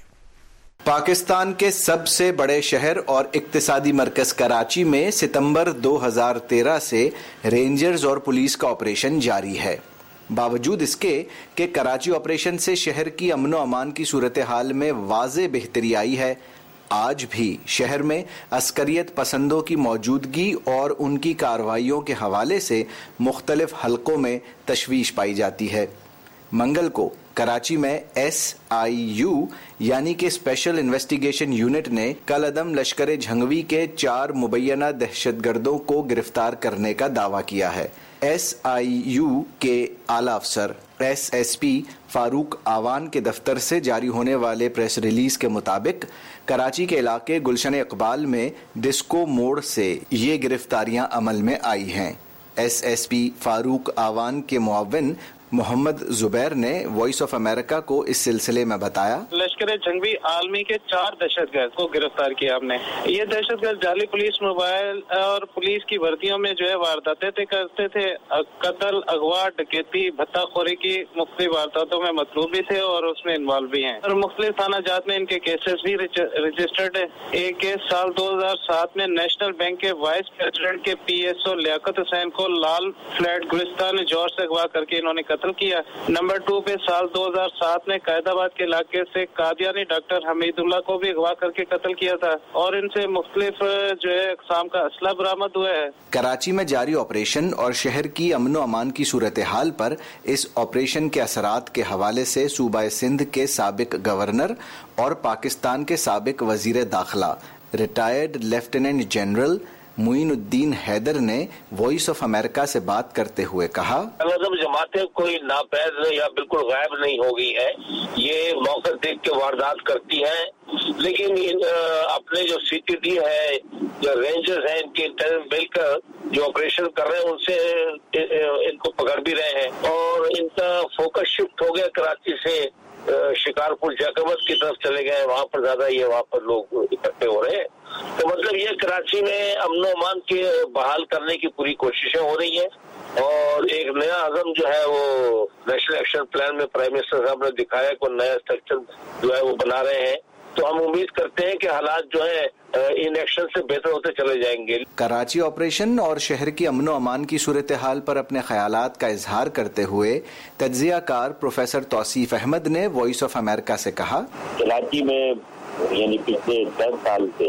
پاکستان کے سب سے بڑے شہر اور اقتصادی مرکز کراچی میں ستمبر دو ہزار تیرہ سے رینجرز اور پولیس کا آپریشن جاری ہے. باوجود اس کے کہ کراچی آپریشن سے شہر کی امن و امان کی صورتحال میں واضح بہتری آئی ہے, آج بھی شہر میں عسکریت پسندوں کی موجودگی اور ان کی کارروائیوں کے حوالے سے مختلف حلقوں میں تشویش پائی جاتی ہے. منگل کو کراچی میں ایس آئی یو یعنی کہ اسپیشل انویسٹیگیشن یونٹ نے کل عدم لشکر جھنگوی کے چار مبینہ دہشت گردوں کو گرفتار کرنے کا دعویٰ کیا ہے. ایس آئی یو کے اعلی افسر ایس ایس پی فاروق آوان کے دفتر سے جاری ہونے والے پریس ریلیز کے مطابق کراچی کے علاقے گلشن اقبال میں ڈسکو موڑ سے یہ گرفتاریاں عمل میں آئی ہیں. ایس ایس پی فاروق آوان کے معاون محمد زبیر نے وائس آف امریکہ کو اس سلسلے میں بتایا, لشکر جھنگوی عالمی کے چار دہشت گرد کو گرفتار کیا ہم نے. یہ دہشت گرد جعلی پولیس موبائل اور پولیس کی وردیوں میں جو ہے وارداتیں کرتے تھے. قتل, اغوا, ڈکیتی, بھتہ خوری کی مختلف وارداتوں میں مطلوب بھی تھے اور اس میں انوالو بھی ہیں, اور مختلف تھانہ جات میں ان کے کیسز بھی رجسٹرڈ ہے. ایک کیس سال دو ہزار سات میں نیشنل بینک کے وائس پریزیڈنٹ کے پی ایس او لیاقت حسین کو لال فلیٹ گلستان جوہر سے اغوا کر کے انہوں نے قتل کیا. نمبر ٹو پہ سال دو ہزار سات میں قائد آباد کے علاقے سے قادیانی ڈاکٹر حمید اللہ کو بھی اغوا کر کے قتل کیا تھا, اور ان سے مختلف جو ہے اقسام کا اسلحہ برآمد ہوا ہے. کراچی میں جاری آپریشن اور شہر کی امن و امان کی صورتحال پر اس آپریشن کے اثرات کے حوالے سے صوبہ سندھ کے سابق گورنر اور پاکستان کے سابق وزیر داخلہ ریٹائرڈ لیفٹیننٹ جنرل معین الدین حیدر نے وائس آف امریکہ سے بات کرتے ہوئے کہا, جماعتیں کوئی ناپید یا بالکل غائب نہیں ہو گئی ہے, یہ موقع دیکھ کے واردات کرتی ہیں, لیکن اپنے جو سی ٹی ڈی ہے, جو رینجرز ہیں, ان کے انٹرنل مل کر جو آپریشن کر رہے ہیں ان سے ان کو پکڑ بھی رہے ہیں, اور ان کا فوکس شفٹ ہو گیا کراچی سے شکارپور جاکبت کی طرف چلے گئے, وہاں پر زیادہ یہ وہاں پر لوگ اکٹھے ہو رہے ہیں. تو مطلب یہ کراچی میں امن و امان کے بحال کرنے کی پوری کوششیں ہو رہی ہیں, اور ایک نیا عزم جو ہے وہ نیشنل ایکشن پلان میں پرائم منسٹر صاحب نے دکھایا کہ نیا اسٹرکچر جو ہے وہ بنا رہے ہیں. تو ہم امید کرتے ہیں کہ حالات جو ہے ان ایکشن سے بہتر ہوتے چلے جائیں گے. کراچی آپریشن اور شہر کی امن و امان کی صورتحال پر اپنے خیالات کا اظہار کرتے ہوئے تجزیہ کار پروفیسر توصیف احمد نے وائس آف امریکہ سے کہا, کراچی میں یعنی پچھلے دس سال سے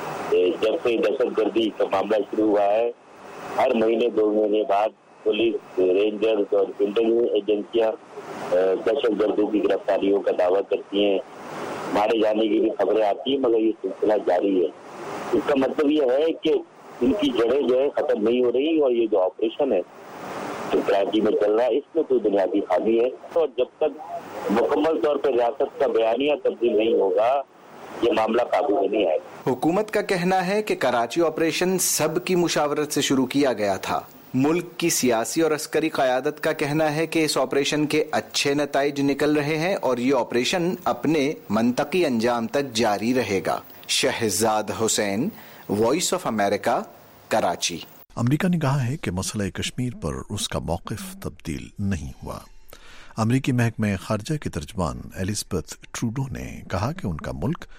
جب سے دہشت گردی کا معاملہ شروع ہوا ہے, ہر مہینے دو مہینے بعد پولیس, رینجرز اور انٹیلیجنس ایجنسیاں دہشت گردوں کی گرفتاریوں کا دعویٰ کرتی ہیں, مارے جانے کی بھی خبریں آتی ہیں, مگر یہ سلسلہ جاری ہے. اس کا مطلب یہ ہے کہ ان کی جڑیں جو ہے ختم نہیں ہو رہی, اور یہ جو آپریشن ہے جو کراچی میں چل رہا ہے اس میں تو بنیادی خامی ہے, اور جب تک مکمل طور پر ریاست کا بیانیہ تبدیل نہیں ہوگا یہ معاملہ قابو میں نہیں آئے گا. حکومت کا کہنا ہے کہ کراچی آپریشن سب کی مشاورت سے شروع کیا گیا تھا. ملک کی سیاسی اور عسکری قیادت کا کہنا ہے کہ اس آپریشن کے اچھے نتائج نکل رہے ہیں اور یہ آپریشن اپنے منطقی انجام تک جاری رہے گا. Shahzad Hussain, voice of America, Karachi. امریکہ نے کہا ہے کہ مسئلہ کشمیر پر اس کا موقف تبدیل نہیں ہوا. امریکی محکمہ خارجہ کی ترجمان ایلزبتھ ٹروڈو نے کہا کہ ان کا ملک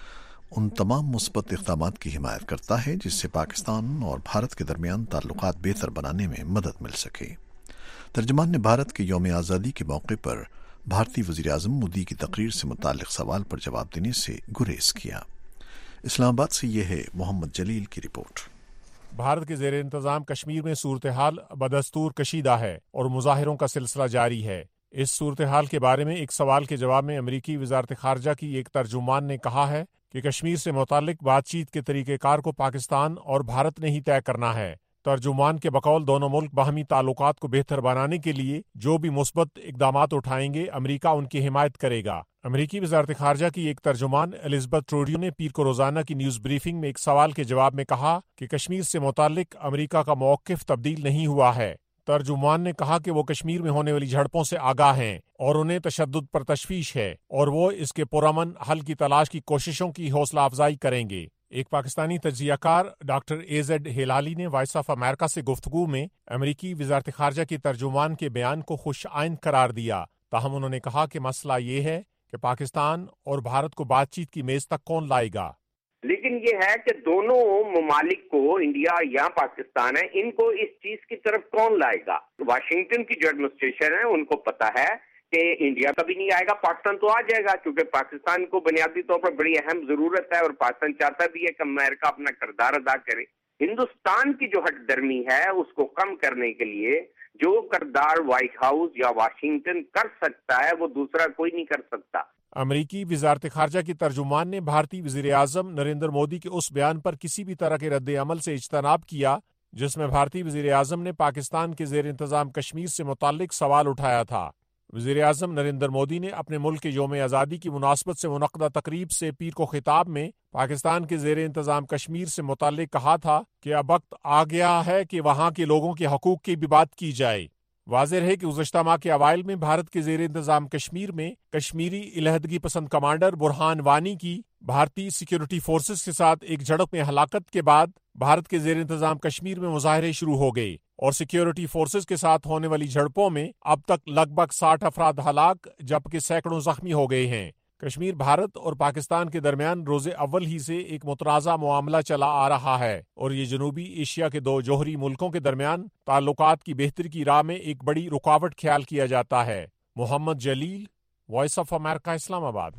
ان تمام مثبت اقدامات کی حمایت کرتا ہے جس سے پاکستان اور بھارت کے درمیان تعلقات بہتر بنانے میں مدد مل سکے۔ ترجمان نے بھارت کے یوم آزادی کے موقع پر بھارتی وزیر اعظم مودی کی تقریر سے متعلق سوال پر جواب دینے سے گریز کیا۔ اسلام آباد سے یہ ہے محمد جلیل کی رپورٹ۔ بھارت کے زیر انتظام کشمیر میں صورتحال بدستور کشیدہ ہے اور مظاہروں کا سلسلہ جاری ہے۔ اس صورتحال کے بارے میں ایک سوال کے جواب میں امریکی وزارت خارجہ کی ایک ترجمان نے کہا ہے کہ کشمیر سے متعلق بات چیت کے طریقہ کار کو پاکستان اور بھارت نے ہی طے کرنا ہے۔ ترجمان کے بقول دونوں ملک باہمی تعلقات کو بہتر بنانے کے لیے جو بھی مثبت اقدامات اٹھائیں گے امریکہ ان کی حمایت کرے گا۔ امریکی وزارت خارجہ کی ایک ترجمان الزبتھ ٹروڈیو نے پیر کو روزانہ کی نیوز بریفنگ میں ایک سوال کے جواب میں کہا کہ کشمیر سے متعلق امریکہ کا موقف تبدیل نہیں ہوا ہے۔ ترجمان نے کہا کہ وہ کشمیر میں ہونے والی جھڑپوں سے آگاہ ہیں اور انہیں تشدد پر تشویش ہے اور وہ اس کے پرامن حل کی تلاش کی کوششوں کی حوصلہ افزائی کریں گے۔ ایک پاکستانی تجزیہ کار ڈاکٹر اے زیڈ ہلالی نے وائس آف امریکہ سے گفتگو میں امریکی وزارت خارجہ کے ترجمان کے بیان کو خوش آئند قرار دیا، تاہم انہوں نے کہا کہ مسئلہ یہ ہے کہ پاکستان اور بھارت کو بات چیت کی میز تک کون لائے گا۔ لیکن یہ ہے کہ دونوں ممالک کو، انڈیا یا پاکستان ہے، ان کو اس چیز کی طرف کون لائے گا۔ واشنگٹن کی جو ایڈمنسٹریشن ہے ان کو پتا ہے کہ انڈیا کبھی نہیں آئے گا، پاکستان تو آ جائے گا، کیونکہ پاکستان کو بنیادی طور پر بڑی اہم ضرورت ہے اور پاکستان چاہتا بھی ہے کہ امریکہ اپنا کردار ادا کرے۔ ہندوستان کی جو ہٹ درمی ہے اس کو کم کرنے کے لیے جو کردار وائٹ ہاؤس یا واشنگٹن کر سکتا ہے وہ دوسرا کوئی نہیں کر سکتا۔ امریکی وزارت خارجہ کی ترجمان نے بھارتی وزیر اعظم نریندر مودی کے اس بیان پر کسی بھی طرح کے رد عمل سے اجتناب کیا جس میں بھارتی وزیر اعظم نے پاکستان کے زیر انتظام کشمیر سے متعلق سوال اٹھایا تھا۔ وزیر اعظم نریندر مودی نے اپنے ملک کے یوم آزادی کی مناسبت سے منعقدہ تقریب سے پیر کو خطاب میں پاکستان کے زیر انتظام کشمیر سے متعلق کہا تھا کہ اب وقت آ گیا ہے کہ وہاں کے لوگوں کے حقوق کی بھی بات کی جائے۔ واضح ہے کہ گزشتہ ماہ کے اوائل میں بھارت کے زیر انتظام کشمیر میں کشمیری علیحدگی پسند کمانڈر برہان وانی کی بھارتی سیکیورٹی فورسز کے ساتھ ایک جھڑپ میں ہلاکت کے بعد بھارت کے زیر انتظام کشمیر میں مظاہرے شروع ہو گئے اور سیکیورٹی فورسز کے ساتھ ہونے والی جھڑپوں میں اب تک لگ بھگ ساٹھ افراد ہلاک جبکہ سینکڑوں زخمی ہو گئے ہیں۔ کشمیر بھارت اور پاکستان کے درمیان روز اول ہی سے ایک متنازع معاملہ چلا آ رہا ہے اور یہ جنوبی ایشیا کے دو جوہری ملکوں کے درمیان تعلقات کی بہتری کی راہ میں ایک بڑی رکاوٹ خیال کیا جاتا ہے۔ محمد جلیل، وائس آف امریکہ، اسلام آباد۔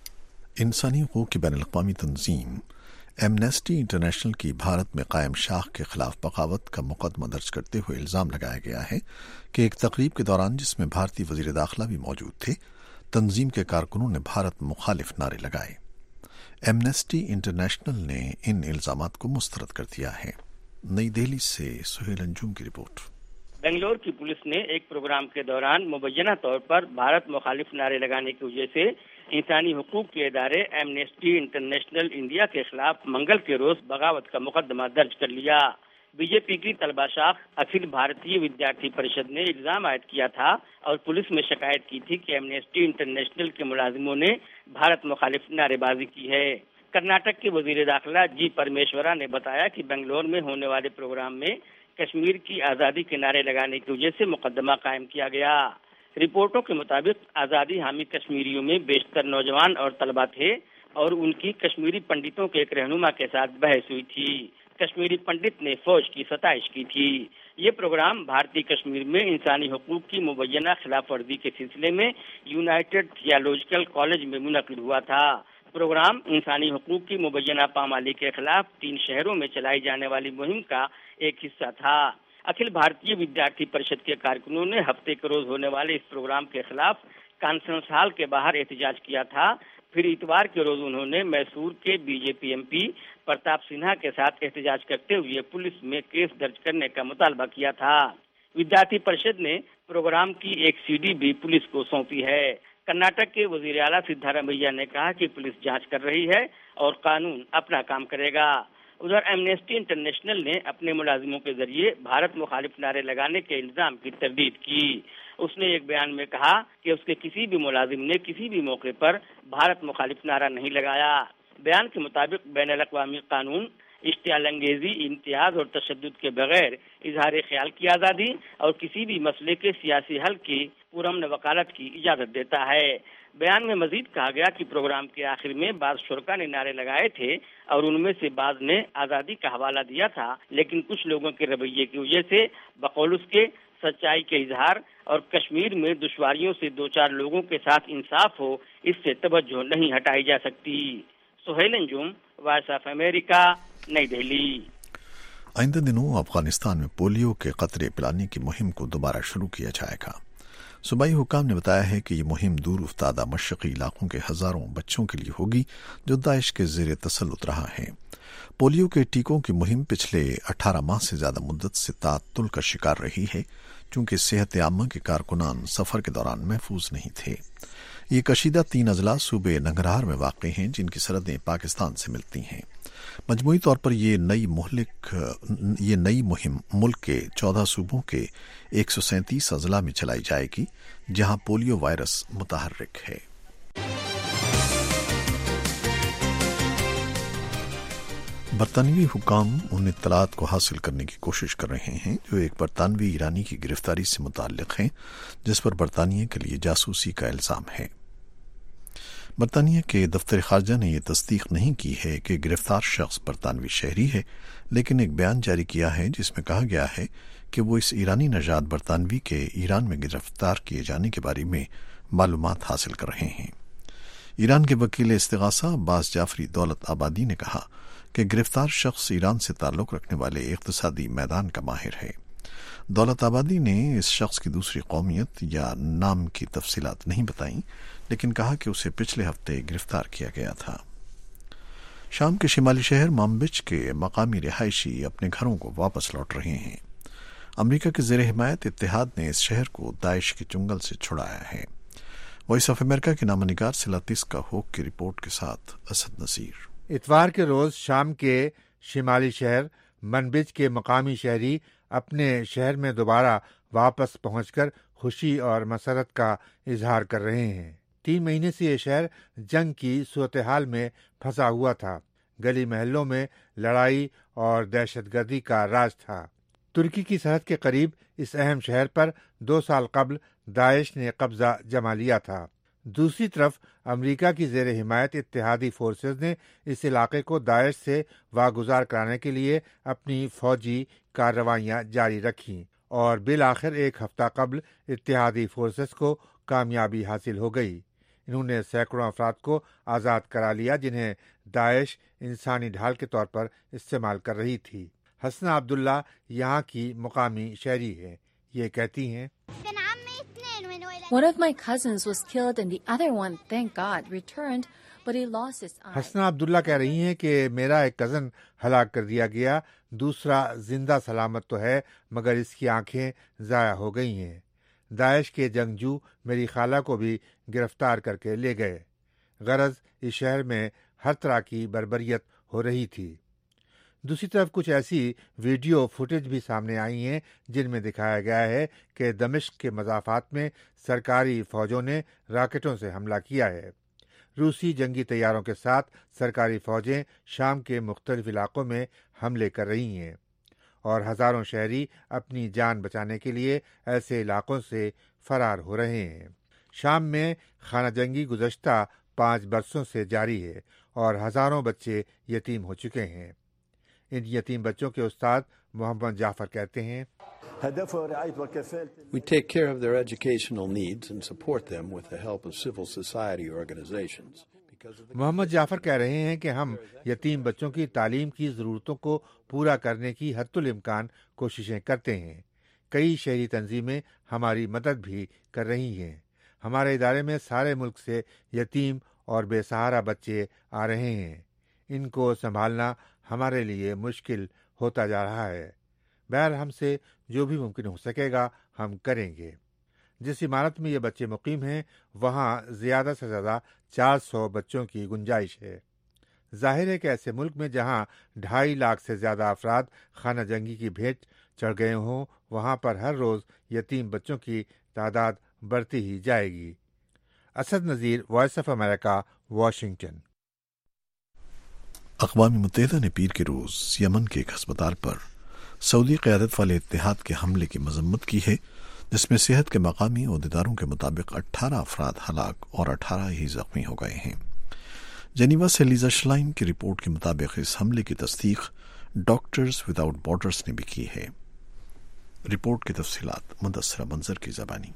انسانی حقوق کی بین الاقوامی تنظیم ایمنسٹی انٹرنیشنل کی بھارت میں قائم شاخ کے خلاف بغاوت کا مقدمہ درج کرتے ہوئے الزام لگایا گیا ہے کہ ایک تقریب کے دوران جس میں بھارتی وزیر داخلہ بھی موجود تھے، تنظیم کے کارکنوں نے بھارت مخالف نعرے لگائے۔ ایمنسٹی انٹرنیشنل نے ان الزامات کو مسترد کر دیا ہے۔ نئی دہلی سے سہیل انجم کی رپورٹ۔ بنگلور کی پولیس نے ایک پروگرام کے دوران مبینہ طور پر بھارت مخالف نعرے لگانے کی وجہ سے انسانی حقوق کے ادارے ایمنسٹی انٹرنیشنل انڈیا کے خلاف منگل کے روز بغاوت کا مقدمہ درج کر لیا۔ بی جے پی کی طلبہ شاخ اکھل بھارتیہ ودیارتھی پریشد نے الزام عائد کیا تھا اور پولیس میں شکایت کی تھی کہ ایمنسٹی انٹرنیشنل کے ملازموں نے بھارت مخالف نعرے بازی کی ہے۔ کرناٹک کے وزیر داخلہ جی پرمیشورا نے بتایا کہ بنگلور میں ہونے والے پروگرام میں کشمیر کی آزادی کے نعرے لگانے کی وجہ سے مقدمہ قائم کیا گیا۔ رپورٹوں کے مطابق آزادی حامی کشمیریوں میں بیشتر نوجوان اور طلبہ تھے اور ان کی کشمیری پنڈتوں کے ایک رہنما کے ساتھ بحث ہوئی تھی۔ کشمیری پنڈت نے فوج کی ستائش کی تھی۔ یہ پروگرام بھارتی کشمیر میں انسانی حقوق کی مبینہ خلاف ورزی کے سلسلے میں یونائیٹڈ تھیالوجیکل کالج میں منعقد ہوا تھا۔ پروگرام انسانی حقوق کی مبینہ پامالی کے خلاف تین شہروں میں چلائی جانے والی مہم کا ایک حصہ تھا۔ اکھل بھارتیہ ودیارتھی پریشد کے کارکنوں نے ہفتے کے روز ہونے والے اس پروگرام کے خلاف کانفرنس ہال کے باہر احتجاج کیا تھا۔ پھر اتوار کے روز انہوں نے میسور کے B J P M P Pratap Sinha کے ساتھ احتجاج کرتے ہوئے پولیس میں کیس درج کرنے کا مطالبہ کیا تھا۔ ودیارتھی پریشد نے پروگرام کی ایک سی ڈی بھی پولیس کو سونپی ہے۔ کرناٹک کے وزیر اعلیٰ سدھارمیہ نے کہا کہ پولیس جانچ کر رہی ہے اور قانون اپنا کام کرے گا۔ ادھر ایمنسٹی انٹرنیشنل نے اپنے ملازموں کے ذریعے بھارت مخالف نعرے لگانے کے الزام کی تردید کی۔ اس نے ایک بیان میں کہا کہ اس کے کسی بھی ملازم نے کسی بھی موقع پر بھارت مخالف نعرہ نہیں لگایا۔ بیان کے مطابق بین الاقوامی قانون اشتعال انگیزی، امتیاز اور تشدد کے بغیر اظہار خیال کی آزادی اور کسی بھی مسئلے کے سیاسی حل کی پرامن وکالت کی اجازت دیتا ہے۔ بیان میں مزید کہا گیا کہ پروگرام کے آخر میں بعض شرکا نے نعرے لگائے تھے اور ان میں سے بعض نے آزادی کا حوالہ دیا تھا، لیکن کچھ لوگوں کے رویے کی وجہ سے بقول اس کے سچائی کے اظہار اور کشمیر میں دشواریوں سے دو چار لوگوں کے ساتھ انصاف ہو، اس سے توجہ نہیں ہٹائی جا سکتی۔ Sohail Anjum, voice of America, New Delhi. آئندہ دنوں افغانستان میں پولیو کے قطرے پلانے کی مہم کو دوبارہ شروع کیا جائے گا۔ صوبائی حکام نے بتایا ہے کہ یہ مہم دور افتادہ مشرقی علاقوں کے ہزاروں بچوں کے لیے ہوگی جو داعش کے زیر تسلط رہا ہے۔ پولیو کے ٹیکوں کی مہم پچھلے اٹھارہ ماہ سے زیادہ مدت سے تعطل کا شکار رہی ہے، چونکہ صحت عامہ کے کارکنان سفر کے دوران محفوظ نہیں تھے۔ یہ کشیدہ تین اضلاع صوبے ننگرہار میں واقع ہیں جن کی سرحدیں پاکستان سے ملتی ہیں۔ مجموعی طور پر یہ نئی مہلک یہ نئی مہم ملک کے چودہ صوبوں کے ایک سو سینتیس اضلاع میں چلائی جائے گی جہاں پولیو وائرس متحرک ہے۔ برطانوی حکام ان اطلاعات کو حاصل کرنے کی کوشش کر رہے ہیں جو ایک برطانوی ایرانی کی گرفتاری سے متعلق ہیں جس پر برطانیہ کے لیے جاسوسی کا الزام ہے۔ برطانیہ کے دفتر خارجہ نے یہ تصدیق نہیں کی ہے کہ گرفتار شخص برطانوی شہری ہے، لیکن ایک بیان جاری کیا ہے جس میں کہا گیا ہے کہ وہ اس ایرانی نژاد برطانوی کے ایران میں گرفتار کیے جانے کے بارے میں معلومات حاصل کر رہے ہیں۔ ایران کے وکیل استغاثہ عباس جعفری دولت آبادی نے کہا کہ گرفتار شخص ایران سے تعلق رکھنے والے اقتصادی میدان کا ماہر ہے۔ دولت آبادی نے اس شخص کی دوسری قومیت یا نام کی تفصیلات نہیں بتائیں، لیکن کہا کہ اسے پچھلے ہفتے گرفتار کیا گیا تھا۔ شام کے شمالی شہر مانبج کے مقامی رہائشی اپنے گھروں کو واپس لوٹ رہے ہیں۔ امریکہ کے زیر حمایت اتحاد نے اس شہر کو داعش کے چنگل سے چھڑایا ہے۔ وائس آف امریکہ کے نامہ نگار سلاتیسکا ہوک کی رپورٹ کے ساتھ اسد نصیر۔ اتوار کے روز شام کے شمالی شہر منبج کے مقامی شہری اپنے شہر میں دوبارہ واپس پہنچ کر خوشی اور مسرت کا اظہار کر رہے ہیں۔ تین مہینے سے یہ شہر جنگ کی صورتحال میں پھنسا ہوا تھا۔ گلی محلوں میں لڑائی اور دہشت گردی کا راج تھا۔ ترکی کی سرحد کے قریب اس اہم شہر پر دو سال قبل داعش نے قبضہ جما لیا تھا۔ دوسری طرف امریکہ کی زیر حمایت اتحادی فورسز نے اس علاقے کو داعش سے واگزار کرانے کے لیے اپنی فوجی کارروائیاں جاری رکھیں اور بالآخر ایک ہفتہ قبل اتحادی فورسز کو کامیابی حاصل ہو گئی۔ انہوں نے سینکڑوں افراد کو آزاد کرا لیا جنہیں داعش انسانی ڈھال کے طور پر استعمال کر رہی تھی۔ حسنہ عبداللہ یہاں کی مقامی شہری ہے۔ یہ کہتی ہیں One of my cousins was killed and the other one, thank God, returned, but he lost his eye. حسنہ عبداللہ کہہ رہی ہیں کہ میرا ایک کزن ہلاک کر دیا گیا، دوسرا زندہ سلامت تو ہے مگر اس کی آنکھیں ضائع ہو گئی ہیں۔ داعش کے جنگجو میری خالہ کو بھی گرفتار کر کے لے گئے۔ غرض اس شہر میں ہر طرح کی بربریت ہو رہی تھی۔ دوسری طرف کچھ ایسی ویڈیو فوٹیج بھی سامنے آئی ہیں جن میں دکھایا گیا ہے کہ دمشق کے مضافات میں سرکاری فوجوں نے راکٹوں سے حملہ کیا ہے۔ روسی جنگی طیاروں کے ساتھ سرکاری فوجیں شام کے مختلف علاقوں میں حملے کر رہی ہیں اور ہزاروں شہری اپنی جان بچانے کے لیے ایسے علاقوں سے فرار ہو رہے ہیں۔ شام میں خانہ جنگی گزشتہ پانچ برسوں سے جاری ہے اور ہزاروں بچے یتیم ہو چکے ہیں۔ ان یتیم بچوں کے استاد محمد جعفر کہتے ہیں We take care of their educational needs and support them with the help of civil society organizations. محمد جعفر کہہ رہے ہیں کہ ہم یتیم بچوں کی تعلیم کی ضرورتوں کو پورا کرنے کی حد الامکان کوششیں کرتے ہیں۔ کئی شہری تنظیمیں ہماری مدد بھی کر رہی ہیں۔ ہمارے ادارے میں سارے ملک سے یتیم اور بے سہارا بچے آ رہے ہیں۔ ان کو سنبھالنا ہمارے لیے مشکل ہوتا جا رہا ہے۔ بہر ہم سے جو بھی ممکن ہو سکے گا ہم کریں گے۔ جس عمارت میں یہ بچے مقیم ہیں وہاں زیادہ سے زیادہ چار سو بچوں کی گنجائش ہے۔ ظاہر ہے کہ ایسے ملک میں جہاں ڈھائی لاکھ سے زیادہ افراد خانہ جنگی کی بھیٹ چڑھ گئے ہوں وہاں پر ہر روز یتیم بچوں کی تعداد بڑھتی ہی جائے گی۔ Asad Nazir, voice of America, Washington. اقوام متحدہ نے پیر کے روز یمن کے ایک ہسپتال پر سعودی قیادت والے اتحاد کے حملے کی مذمت کی ہے جس میں صحت کے مقامی عہدیداروں کے مطابق اٹھارہ افراد ہلاک اور اٹھارہ ہی زخمی ہو گئے ہیں۔ جنیوا سے لیزا شلائن کی رپورٹ کے مطابق اس حملے کی تصدیق ڈاکٹرز وداؤٹ بارڈرز نے بھی کی ہے۔ رپورٹ کی تفصیلات مدثرہ منظر کی زبانی۔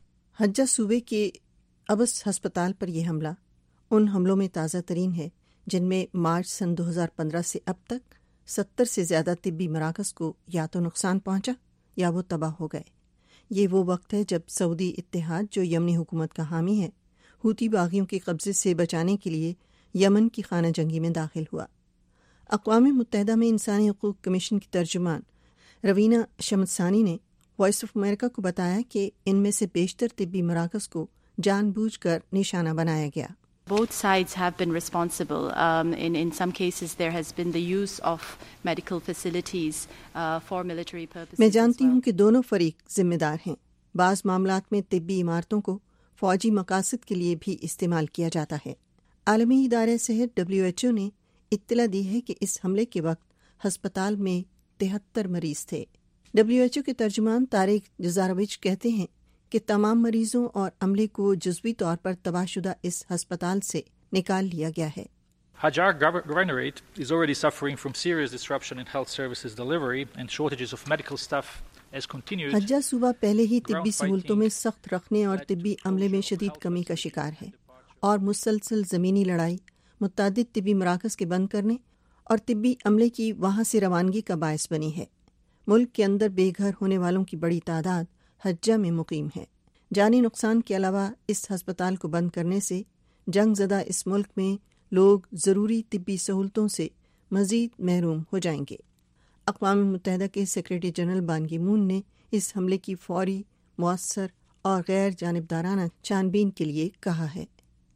حجہ صوبے کے ابس ہسپتال پر یہ حملہ ان حملوں میں تازہ ترین ہے جن میں مارچ سن دو ہزار پندرہ سے اب تک ستر سے زیادہ طبی مراکز کو یا تو نقصان پہنچا یا وہ تباہ ہو گئے۔ یہ وہ وقت ہے جب سعودی اتحاد، جو یمنی حکومت کا حامی ہے، حوثی باغیوں کے قبضے سے بچانے کے لیے یمن کی خانہ جنگی میں داخل ہوا۔ اقوام متحدہ میں انسانی حقوق کمیشن کی ترجمان روینہ شمسانی نے وائس آف امریکہ کو بتایا کہ ان میں سے بیشتر طبی مراکز کو جان بوجھ کر نشانہ بنایا گیا۔ Both sides have been responsible. Um, in, in some cases there has been the use of medical facilities uh, for military purposes. میں جانتی ہوں کہ دونوں فریق ذمہ دار ہیں۔ بعض معاملات میں طبی عمارتوں کو فوجی مقاصد کے لیے بھی استعمال کیا جاتا ہے۔ عالمی ادارہ صحت ڈبلیو ایچ او نے اطلاع دی ہے کہ اس حملے کے وقت ہسپتال میں تہتر مریض تھے۔ ڈبلیو ایچ او کے ترجمان طارق جزارویچ کہتے ہیں کہ تمام مریضوں اور عملے کو جزوی طور پر تباہ شدہ اس ہسپتال سے نکال لیا گیا ہے۔ Hajar Governorate is already suffering from serious disruption in health services delivery and shortages of medical staff as continued. حجہ صوبہ پہلے ہی طبی سہولتوں میں سخت رکھنے اور طبی عملے میں شدید کمی کا شکار ہے اور مسلسل زمینی لڑائی متعدد طبی مراکز کے بند کرنے اور طبی عملے کی وہاں سے روانگی کا باعث بنی ہے۔ ملک کے اندر بے گھر ہونے والوں کی بڑی تعداد حجہ میں مقیم ہے۔ جانی نقصان کے علاوہ اس ہسپتال کو بند کرنے سے جنگ زدہ اس ملک میں لوگ ضروری طبی سہولتوں سے مزید محروم ہو جائیں گے۔ اقوام متحدہ کے سیکریٹری جنرل بان کی مون نے اس حملے کی فوری، مؤثر اور غیر جانبدارانہ چھان بین کے لیے کہا ہے۔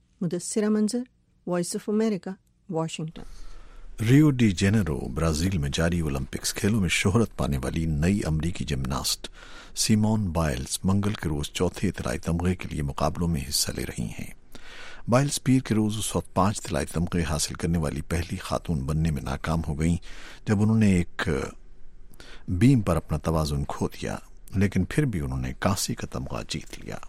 Mudassira Manzar, voice of America, Washington. Rio de Janeiro Brazil میں جاری اولمپکس کھیلوں میں شہرت پانے والی نئی امریکی جمناسٹ سیمون بائلز منگل کے روز چوتھے طلائی تمغے کے لیے مقابلوں میں حصہ لے رہی ہیں۔ بائلز پیر کے روز اس وقت پانچ طلائی تمغے حاصل کرنے والی پہلی خاتون بننے میں ناکام ہو گئیں جب انہوں نے ایک بیم پر اپنا توازن کھو دیا، لیکن پھر بھی انہوں نے کانسی کا تمغہ جیت لیا۔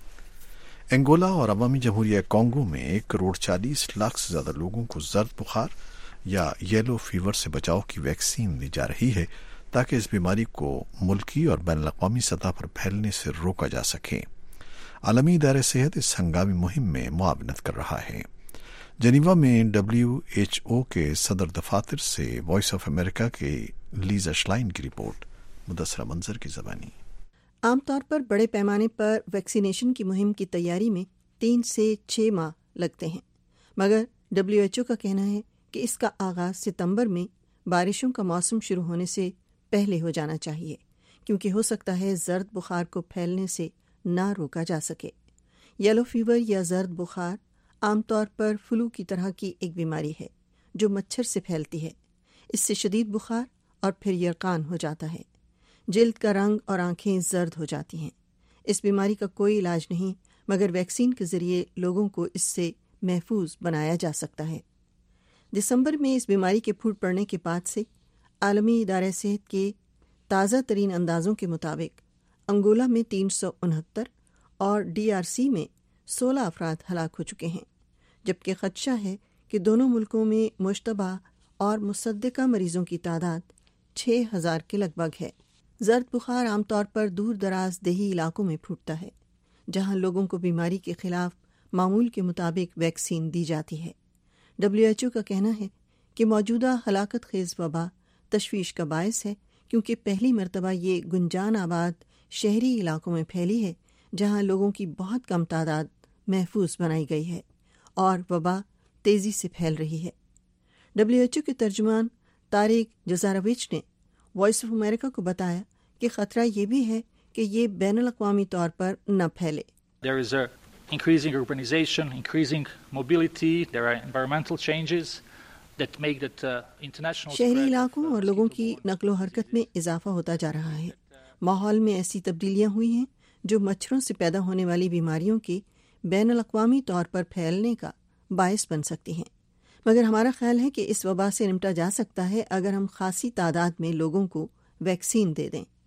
انگولا اور عوامی جمہوریہ کانگو میں ایک کروڑ چالیس لاکھ سے زیادہ لوگوں کو زرد بخار یا یلو فیور سے بچاؤ کی ویکسین دی جا رہی ہے تاکہ اس بیماری کو ملکی اور بین الاقوامی سطح پر پھیلنے سے روکا جا سکے۔ عالمی ادارہ صحت اس ہنگامی مہم میں معاونت کر رہا ہے۔ جنیوا میں ڈبلیو ایچ او کے صدر دفاتر سے وائس آف امریکہ کے لیزا شلائن کی رپورٹ، مدثرہ منظر کی زبانی۔ عام طور پر بڑے پیمانے پر ویکسینیشن کی مہم کی تیاری میں تین سے چھ ماہ لگتے ہیں، مگر ڈبلیو ایچ او کا کہنا ہے کہ اس کا آغاز ستمبر میں بارشوں کا موسم شروع ہونے سے پہلے ہو جانا چاہیے، کیونکہ ہو سکتا ہے زرد بخار کو پھیلنے سے نہ روکا جا سکے۔ یلو فیور یا زرد بخار عام طور پر فلو کی طرح کی ایک بیماری ہے جو مچھر سے پھیلتی ہے۔ اس سے شدید بخار اور پھر یرقان ہو جاتا ہے، جلد کا رنگ اور آنکھیں زرد ہو جاتی ہیں۔ اس بیماری کا کوئی علاج نہیں، مگر ویکسین کے ذریعے لوگوں کو اس سے محفوظ بنایا جا سکتا ہے۔ دسمبر میں اس بیماری کے پھوٹ پڑنے کے بعد سے عالمی ادارہ صحت کے تازہ ترین اندازوں کے مطابق انگولا میں تین سو انہتر اور ڈی آر سی میں سولہ افراد ہلاک ہو چکے ہیں، جبکہ خدشہ ہے کہ دونوں ملکوں میں مشتبہ اور مصدقہ مریضوں کی تعداد چھ ہزار کے لگ بھگ ہے۔ زرد بخار عام طور پر دور دراز دیہی علاقوں میں پھوٹتا ہے، جہاں لوگوں کو بیماری کے خلاف معمول کے مطابق ویکسین دی جاتی ہے۔ ڈبلیو ایچ او کا کہنا ہے کہ موجودہ ہلاکت خیز وبا تشویش کا باعث ہے، کیونکہ پہلی مرتبہ یہ گنجان آباد شہری علاقوں میں پھیلی ہے جہاں لوگوں کی بہت کم تعداد محفوظ بنائی گئی ہے اور وبا تیزی سے پھیل رہی ہے۔ ڈبلیو ایچ او کے ترجمان طارق جزارویچ نے وائس آف امریکہ کو بتایا کہ خطرہ یہ بھی ہے کہ یہ بین الاقوامی طور پر نہ پھیلے۔ There is a increasing urbanization, increasing mobility, there are environmental changes that make that uh, international شہری علاقوں اور لوگوں کی نقل و حرکت میں اضافہ ہوتا جا رہا ہے۔ ماحول میں ایسی تبدیلیاں ہوئی ہیں جو مچھروں سے پیدا ہونے والی بیماریوں کے بین الاقوامی طور پر پھیلنے کا باعث بن سکتی ہیں، مگر ہمارا خیال ہے کہ اس وبا سے نمٹا جا سکتا ہے اگر ہم خاصی تعداد میں لوگوں کو ویکسین دے دیں۔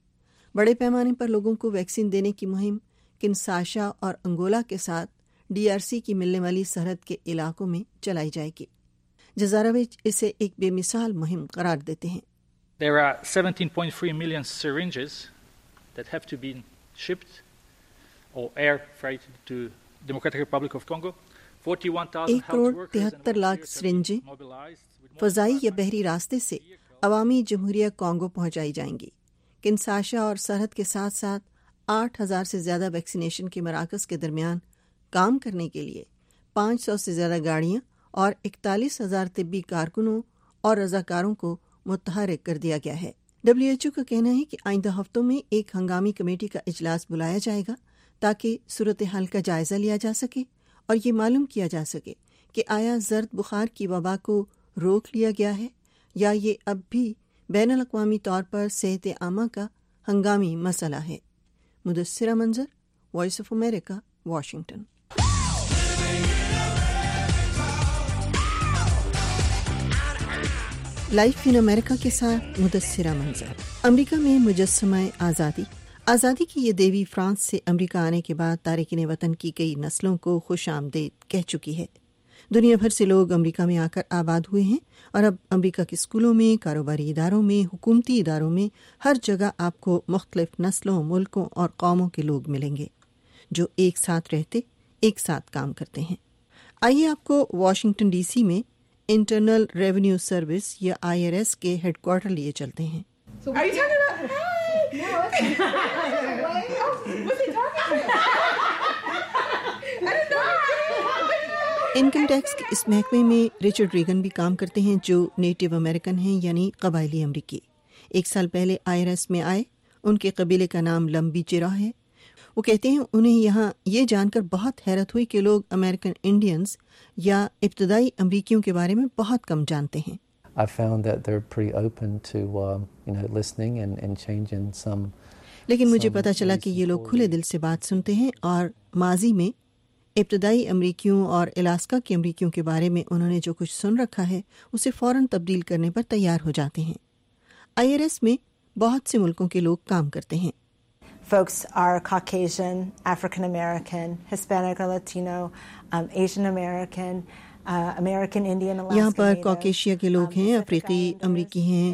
بڑے پیمانے پر لوگوں کو ویکسین دینے کی مہم کنساشا اور انگولا کے ساتھ ڈی آر سی کی ملنے والی سرحد کے علاقوں میں چلائی جائے گی۔ جزارویچ اسے ایک بے مثال مہم قرار دیتے ہیں۔ There are seventeen point three million syringes that have to be shipped or air freighted to Democratic Republic of Congo. forty-one thousand ایک کروڑ تہتر لاکھ سرنجیں فضائی یا بحری راستے سے عوامی جمہوریہ کانگو پہنچائی جائیں گی۔ کنساشا اور سرحد کے ساتھ ساتھ آٹھ ہزار سے زیادہ ویکسینیشن کے مراکز کے درمیان کام کرنے کے لیے پانچ سو سے زیادہ گاڑیاں اور اکتالیس ہزار طبی کارکنوں اور رضاکاروں کو متحرک کر دیا گیا ہے۔ ڈبلیو ایچ او کا کہنا ہے کہ آئندہ ہفتوں میں ایک ہنگامی کمیٹی کا اجلاس بلایا جائے گا تاکہ صورتحال کا جائزہ لیا جا سکے اور یہ معلوم کیا جا سکے کہ آیا زرد بخار کی وبا کو روک لیا گیا ہے یا یہ اب بھی بین الاقوامی طور پر صحت عامہ کا ہنگامی مسئلہ ہے۔ Mudassira Manzar, voice of America, Washington. Life in America کے ساتھ مدثرہ منظر۔ امریکہ میں مجسمہ آزادی آزادی کی یہ دیوی فرانس سے امریکہ آنے کے بعد تارکین وطن کی کئی نسلوں کو خوش آمدید کہہ چکی ہے۔ دنیا بھر سے لوگ امریکہ میں آ کر آباد ہوئے ہیں اور اب امریکہ کے اسکولوں میں، کاروباری اداروں میں، حکومتی اداروں میں ہر جگہ آپ کو مختلف نسلوں، ملکوں اور قوموں کے لوگ ملیں گے جو ایک ساتھ رہتے، ایک ساتھ کام کرتے ہیں۔ آئیے آپ کو واشنگٹن ڈی سی میں انٹرنل ریونیو سروس یا آئی آر ایس کے ہیڈ کوارٹر لیے چلتے ہیں۔ انکم ٹیکس کے اس محکمے میں رچرڈ ریگن بھی کام کرتے ہیں جو نیٹو امریکن ہیں، یعنی قبائلی امریکی۔ ایک سال پہلے آئی آر ایس میں آئے۔ ان کے قبیلے کا نام لمبی چرا ہے۔ وہ کہتے ہیں انہیں یہاں یہ جان کر بہت حیرت ہوئی کہ لوگ امریکن انڈینز یا ابتدائی امریکیوں کے بارے میں بہت کم جانتے ہیں۔ I found that they're pretty open to um, you know listening and and changing some. لیکن مجھے پتا چلا کہ یہ لوگ کھلے دل سے بات سنتے ہیں اور ماضی میں ابتدائی امریکیوں اور الاسکا کے امریکیوں کے بارے میں انہوں نے جو کچھ سن رکھا ہے اسے فوراً تبدیل کرنے پر تیار ہو جاتے ہیں۔ آئی آر ایس میں بہت سے ملکوں کے لوگ کام کرتے ہیں۔ Folks are Caucasian, African American, Hispanic or Latino, um, Asian American, uh, American Indian, Alaska یہاں پر Native, کوکیشیا کے لوگ ہیں، افریقی امریکی ہیں،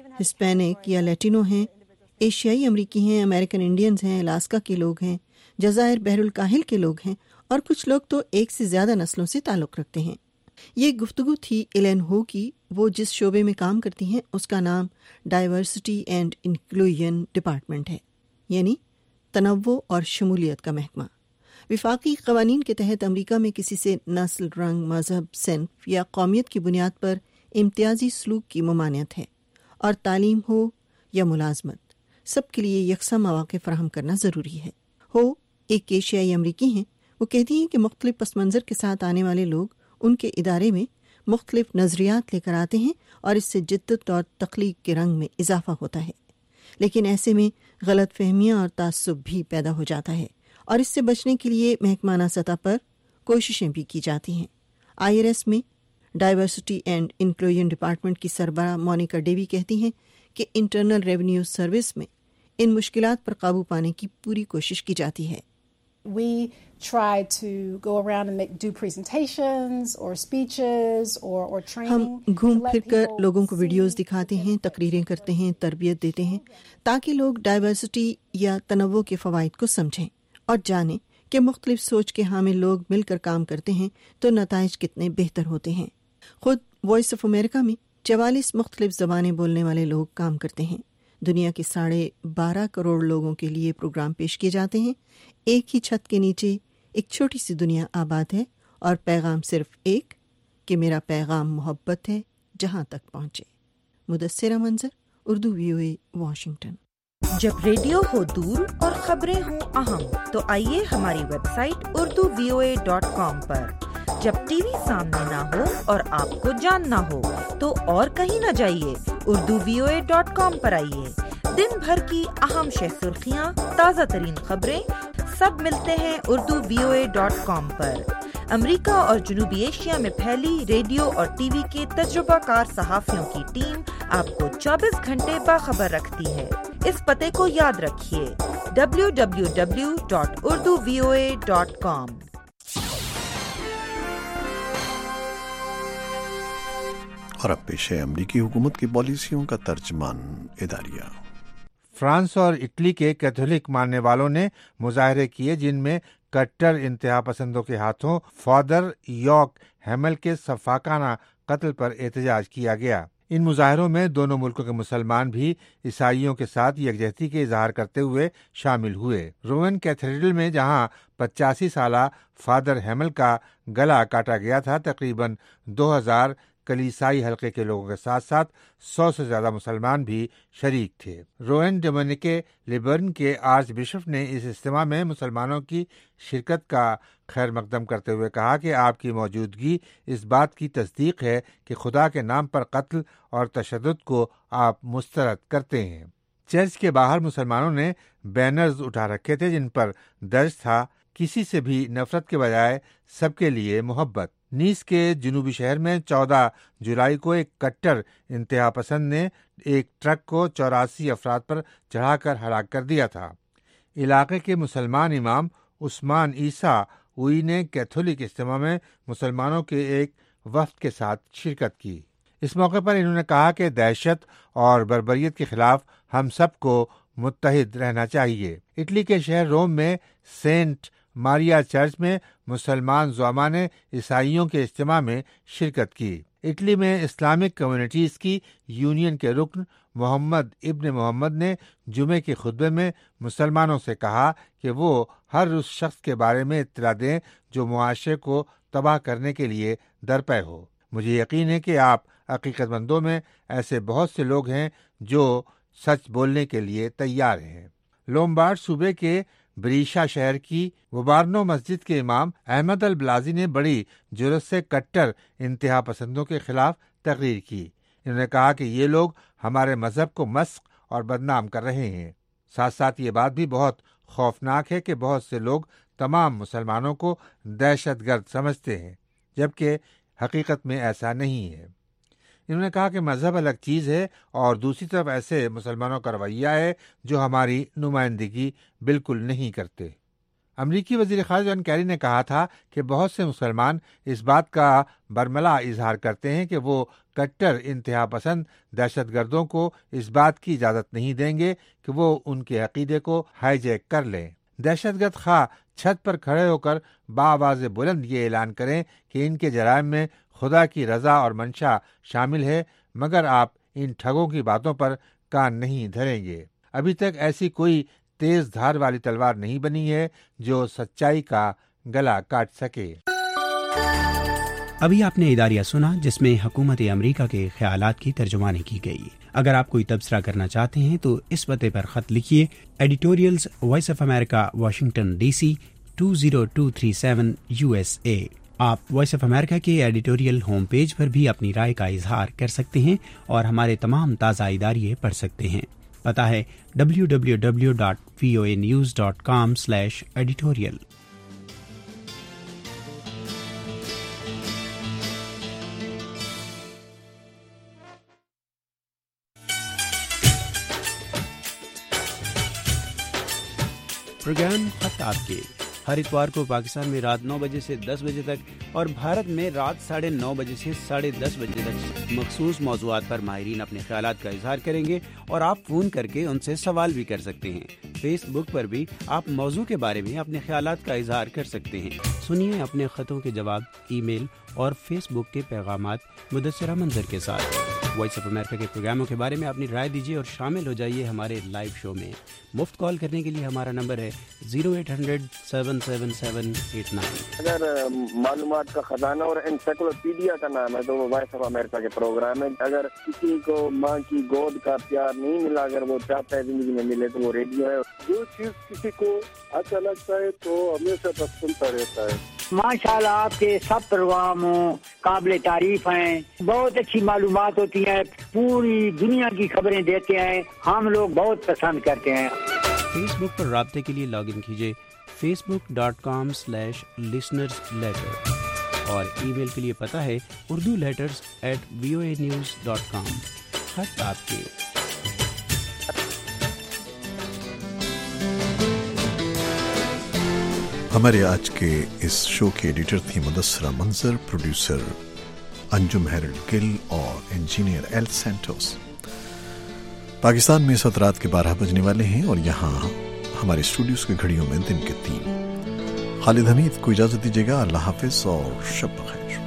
ہسپینک یا لیٹینو ہیں، ایشیائی امریکی ہیں، امریکن انڈینز ہیں، الاسکا کے لوگ ہیں، جزائر بحر الکاہل کے لوگ ہیں اور کچھ لوگ تو ایک سے زیادہ نسلوں سے تعلق رکھتے ہیں۔ یہ گفتگو تھی ایلن ہو کی۔ وہ جس شعبے میں کام کرتی ہیں اس کا نام ڈائیورسٹی اینڈ انکلوژن ڈپارٹمنٹ ہے، یعنی تنوع اور شمولیت کا محکمہ۔ وفاقی قوانین کے تحت امریکہ میں کسی سے نسل، رنگ، مذہب، صنف یا قومیت کی بنیاد پر امتیازی سلوک کی ممانعت ہے، اور تعلیم ہو یا ملازمت سب کے لیے یکساں مواقع فراہم کرنا ضروری ہے۔ ہو ایک ایشیائی امریکی ہیں۔ وہ کہتی ہیں کہ مختلف پس منظر کے ساتھ آنے والے لوگ ان کے ادارے میں مختلف نظریات لے کر آتے ہیں اور اس سے جدت اور تخلیق کے رنگ میں اضافہ ہوتا ہے، لیکن ایسے میں غلط فہمیاں اور تعصب بھی پیدا ہو جاتا ہے، اور اس سے بچنے کے لیے محکمانہ سطح پر کوششیں بھی کی جاتی ہیں۔ آئی آر ایس میں ڈائیورسٹی اینڈ انکلوژن ڈپارٹمنٹ کی سربراہ مونیکا ڈیوی کہتی ہیں کہ انٹرنل ریونیو سروس میں ان مشکلات پر قابو پانے کی پوری کوشش کی جاتی ہے۔ We try to go around and make, do presentations or speeches or, or training. ہم گھوم پھر کر لوگوں کو ویڈیوز دکھاتے ہیں، تقریریں کرتے ہیں، تربیت دیتے ہیں تاکہ لوگ ڈائیورسٹی یا تنوع کے فوائد کو سمجھیں اور جانیں کہ مختلف سوچ کے حامل لوگ مل کر کام کرتے ہیں تو نتائج کتنے بہتر ہوتے ہیں۔ خود وائس آف امریکہ میں چوالیس مختلف زبانیں بولنے والے لوگ کام کرتے ہیں۔ دنیا کے ساڑھے بارہ کروڑ لوگوں کے لیے پروگرام پیش کیے جاتے ہیں۔ ایک ہی چھت کے نیچے ایک چھوٹی سی دنیا آباد ہے اور پیغام صرف ایک کہ میرا پیغام محبت ہے جہاں تک پہنچے۔ Mudassira Manzar, Urdu V O A, Washington. جب ریڈیو ہو دور اور خبریں ہوں اہم تو آئیے ہماری website Urdu V O A dot com پر۔ جب ٹی وی سامنے نہ ہو اور آپ کو جاننا ہو تو اور کہیں نہ جائیے، Urdu V O A dot com پر آئیے۔ دن بھر کی اہم شہ سرخیاں، تازہ ترین خبریں سب ملتے ہیں Urdu V O A dot com پر۔ امریکہ اور جنوبی ایشیا میں پھیلی ریڈیو اور ٹی وی کے تجربہ کار صحافیوں کی ٹیم آپ کو چوبیس گھنٹے باخبر رکھتی ہے۔ اس پتے کو یاد رکھیے W W W dot Urdu V O A dot com. اور اب پیش ہے امریکی حکومت کی پالیسیوں کا ترجمان اداریہ۔ فرانس اور اٹلی کے کیتھولک ماننے والوں نے مظاہرے کیے جن میں کٹر انتہا پسندوں کے ہاتھوں فادر یارک ہیمل کے سفاکانہ قتل پر احتجاج کیا گیا۔ ان مظاہروں میں دونوں ملکوں کے مسلمان بھی عیسائیوں کے ساتھ یکجہتی کے اظہار کرتے ہوئے شامل ہوئے۔ رومن کیتھیڈرل میں جہاں پچاسی سالہ فادر ہیمل کا گلا کاٹا گیا تھا، تقریباً دو ہزار کلیسائی حلقے کے لوگوں کے ساتھ ساتھ سو سے زیادہ مسلمان بھی شریک تھے۔ روئن ڈومینیکے لیبرن کے آرچ بشپ نے اس اجتماع میں مسلمانوں کی شرکت کا خیر مقدم کرتے ہوئے کہا کہ آپ کی موجودگی اس بات کی تصدیق ہے کہ خدا کے نام پر قتل اور تشدد کو آپ مسترد کرتے ہیں۔ چرچ کے باہر مسلمانوں نے بینرز اٹھا رکھے تھے جن پر درج تھا، کسی سے بھی نفرت کے بجائے سب کے لیے محبت۔ نیس کے جنوبی شہر میں چودہ جولائی کو ایک کٹر انتہا پسند نے ایک ٹرک کو چوراسی افراد پر چڑھا کر ہلاک کر دیا تھا۔ علاقے کے مسلمان امام عثمان عیسیٰ اوئی نے کیتھولک اجتماع میں مسلمانوں کے ایک وفد کے ساتھ شرکت کی۔ اس موقع پر انہوں نے کہا کہ دہشت اور بربریت کے خلاف ہم سب کو متحد رہنا چاہیے۔ اٹلی کے شہر روم میں سینٹ ماریا چرچ میں مسلمان زعماء نے عیسائیوں کے اجتماع میں شرکت کی۔ اٹلی میں اسلامک کمیونٹیز کی یونین کے رکن محمد ابن محمد نے جمعے کے خطبے میں مسلمانوں سے کہا کہ وہ ہر اس شخص کے بارے میں اطلاع دیں جو معاشرے کو تباہ کرنے کے لیے درپے ہو۔ مجھے یقین ہے کہ آپ حقیقت مندوں میں ایسے بہت سے لوگ ہیں جو سچ بولنے کے لیے تیار ہیں۔ لومبارڈ صوبے کے بریشا شہر کی وبارنو مسجد کے امام احمد البلازی نے بڑی جرأت سے کٹر انتہا پسندوں کے خلاف تقریر کی۔ انہوں نے کہا کہ یہ لوگ ہمارے مذہب کو مسخ اور بدنام کر رہے ہیں۔ ساتھ ساتھ یہ بات بھی بہت خوفناک ہے کہ بہت سے لوگ تمام مسلمانوں کو دہشت گرد سمجھتے ہیں، جبکہ حقیقت میں ایسا نہیں ہے۔ انہوں نے کہا کہ مذہب الگ چیز ہے اور دوسری طرف ایسے مسلمانوں کا رویہ ہے جو ہماری نمائندگی بالکل نہیں کرتے۔ امریکی وزیر خارجہ جان کیری نے کہا تھا کہ بہت سے مسلمان اس بات کا برملا اظہار کرتے ہیں کہ وہ کٹر انتہا پسند دہشت گردوں کو اس بات کی اجازت نہیں دیں گے کہ وہ ان کے عقیدے کو ہائی جیک کر لیں۔ دہشت گرد خواہ چھت پر کھڑے ہو کر بآواز بلند یہ اعلان کریں کہ ان کے جرائم میں خدا کی رضا اور منشا شامل ہے، مگر آپ ان ٹھگوں کی باتوں پر کان نہیں دھریں گے۔ ابھی تک ایسی کوئی تیز دھار والی تلوار نہیں بنی ہے جو سچائی کا گلا کاٹ سکے۔ ابھی آپ نے اداریہ سنا جس میں حکومت امریکہ کے خیالات کی ترجمانی کی گئی۔ اگر آپ کوئی تبصرہ کرنا چاہتے ہیں تو اس پتے پر خط لکھیے، editorials voice of America, Washington D C two zero two three seven U S A. آپ وائس آف امریکہ کے ایڈیٹوریل ہوم پیج پر بھی اپنی رائے کا اظہار کر سکتے ہیں اور ہمارے تمام تازہ اداریے پڑھ سکتے ہیں۔ پتہ ہے W W W dot V O A news dot com slash editorial. Programme خط آپ کے ہر اتوار کو پاکستان میں رات نو بجے سے دس بجے تک اور بھارت میں رات ساڑھے نو بجے سے ساڑھے دس بجے تک مخصوص موضوعات پر ماہرین اپنے خیالات کا اظہار کریں گے اور آپ فون کر کے ان سے سوال بھی کر سکتے ہیں۔ فیس بک پر بھی آپ موضوع کے بارے میں اپنے خیالات کا اظہار کر سکتے ہیں۔ سنیے اپنے خطوں کے جواب ای میل اور فیس بک کے پیغامات مدثرہ منظر کے ساتھ۔ وائس آف امریکہ کے پروگراموں کے بارے میں اپنی رائے دیجیے اور شامل ہو جائیے ہمارے لائیو شو میں۔ مفت کال کرنے کے لیے ہمارا نمبر ہے zero eight hundred seven seven seven eight nine. اگر معلومات کا خزانہ اور انسائکلوپیڈیا کا نام ہے تو وہ وائس آف امریکہ کے پروگرام ہے۔ اگر کسی کو ماں کی گود کا پیار نہیں ملا، اگر وہ چاہتا ہے زندگی میں ملے تو وہ ریڈیو ہے۔ جو چیز کسی کو اچھا لگتا ہے تو ہمیشہ تک سنتا رہتا ہے۔ ماشاءاللہ آپ کے سب پروگرام قابل تعریف ہیں، بہت اچھی معلومات ہوتی ہیں، پوری دنیا کی خبریں دیتے ہیں، ہم لوگ بہت پسند کرتے ہیں۔ فیس بک پر رابطے کے لیے لاگ ان کیجیے Facebook dot com slash listeners letter اور ای میل کے لیے پتہ ہے Urdu letters at V O A news dot com. खत आपके। हमारे आज के इस शो के एडिटर थी मुदस्सरा मंजर, प्रोड्यूसर अंजुम हैरल्ड गिल और इंजीनियर एल सैंटोस। पाकिस्तान में इस वक्त रात के बारह बजने वाले हैं और यहाँ हमारे स्टूडियोज की घड़ियों में दिन के तीन। खालिद हमीद को इजाजत दीजिएगा। अल्लाह हाफिज और शब बखैर।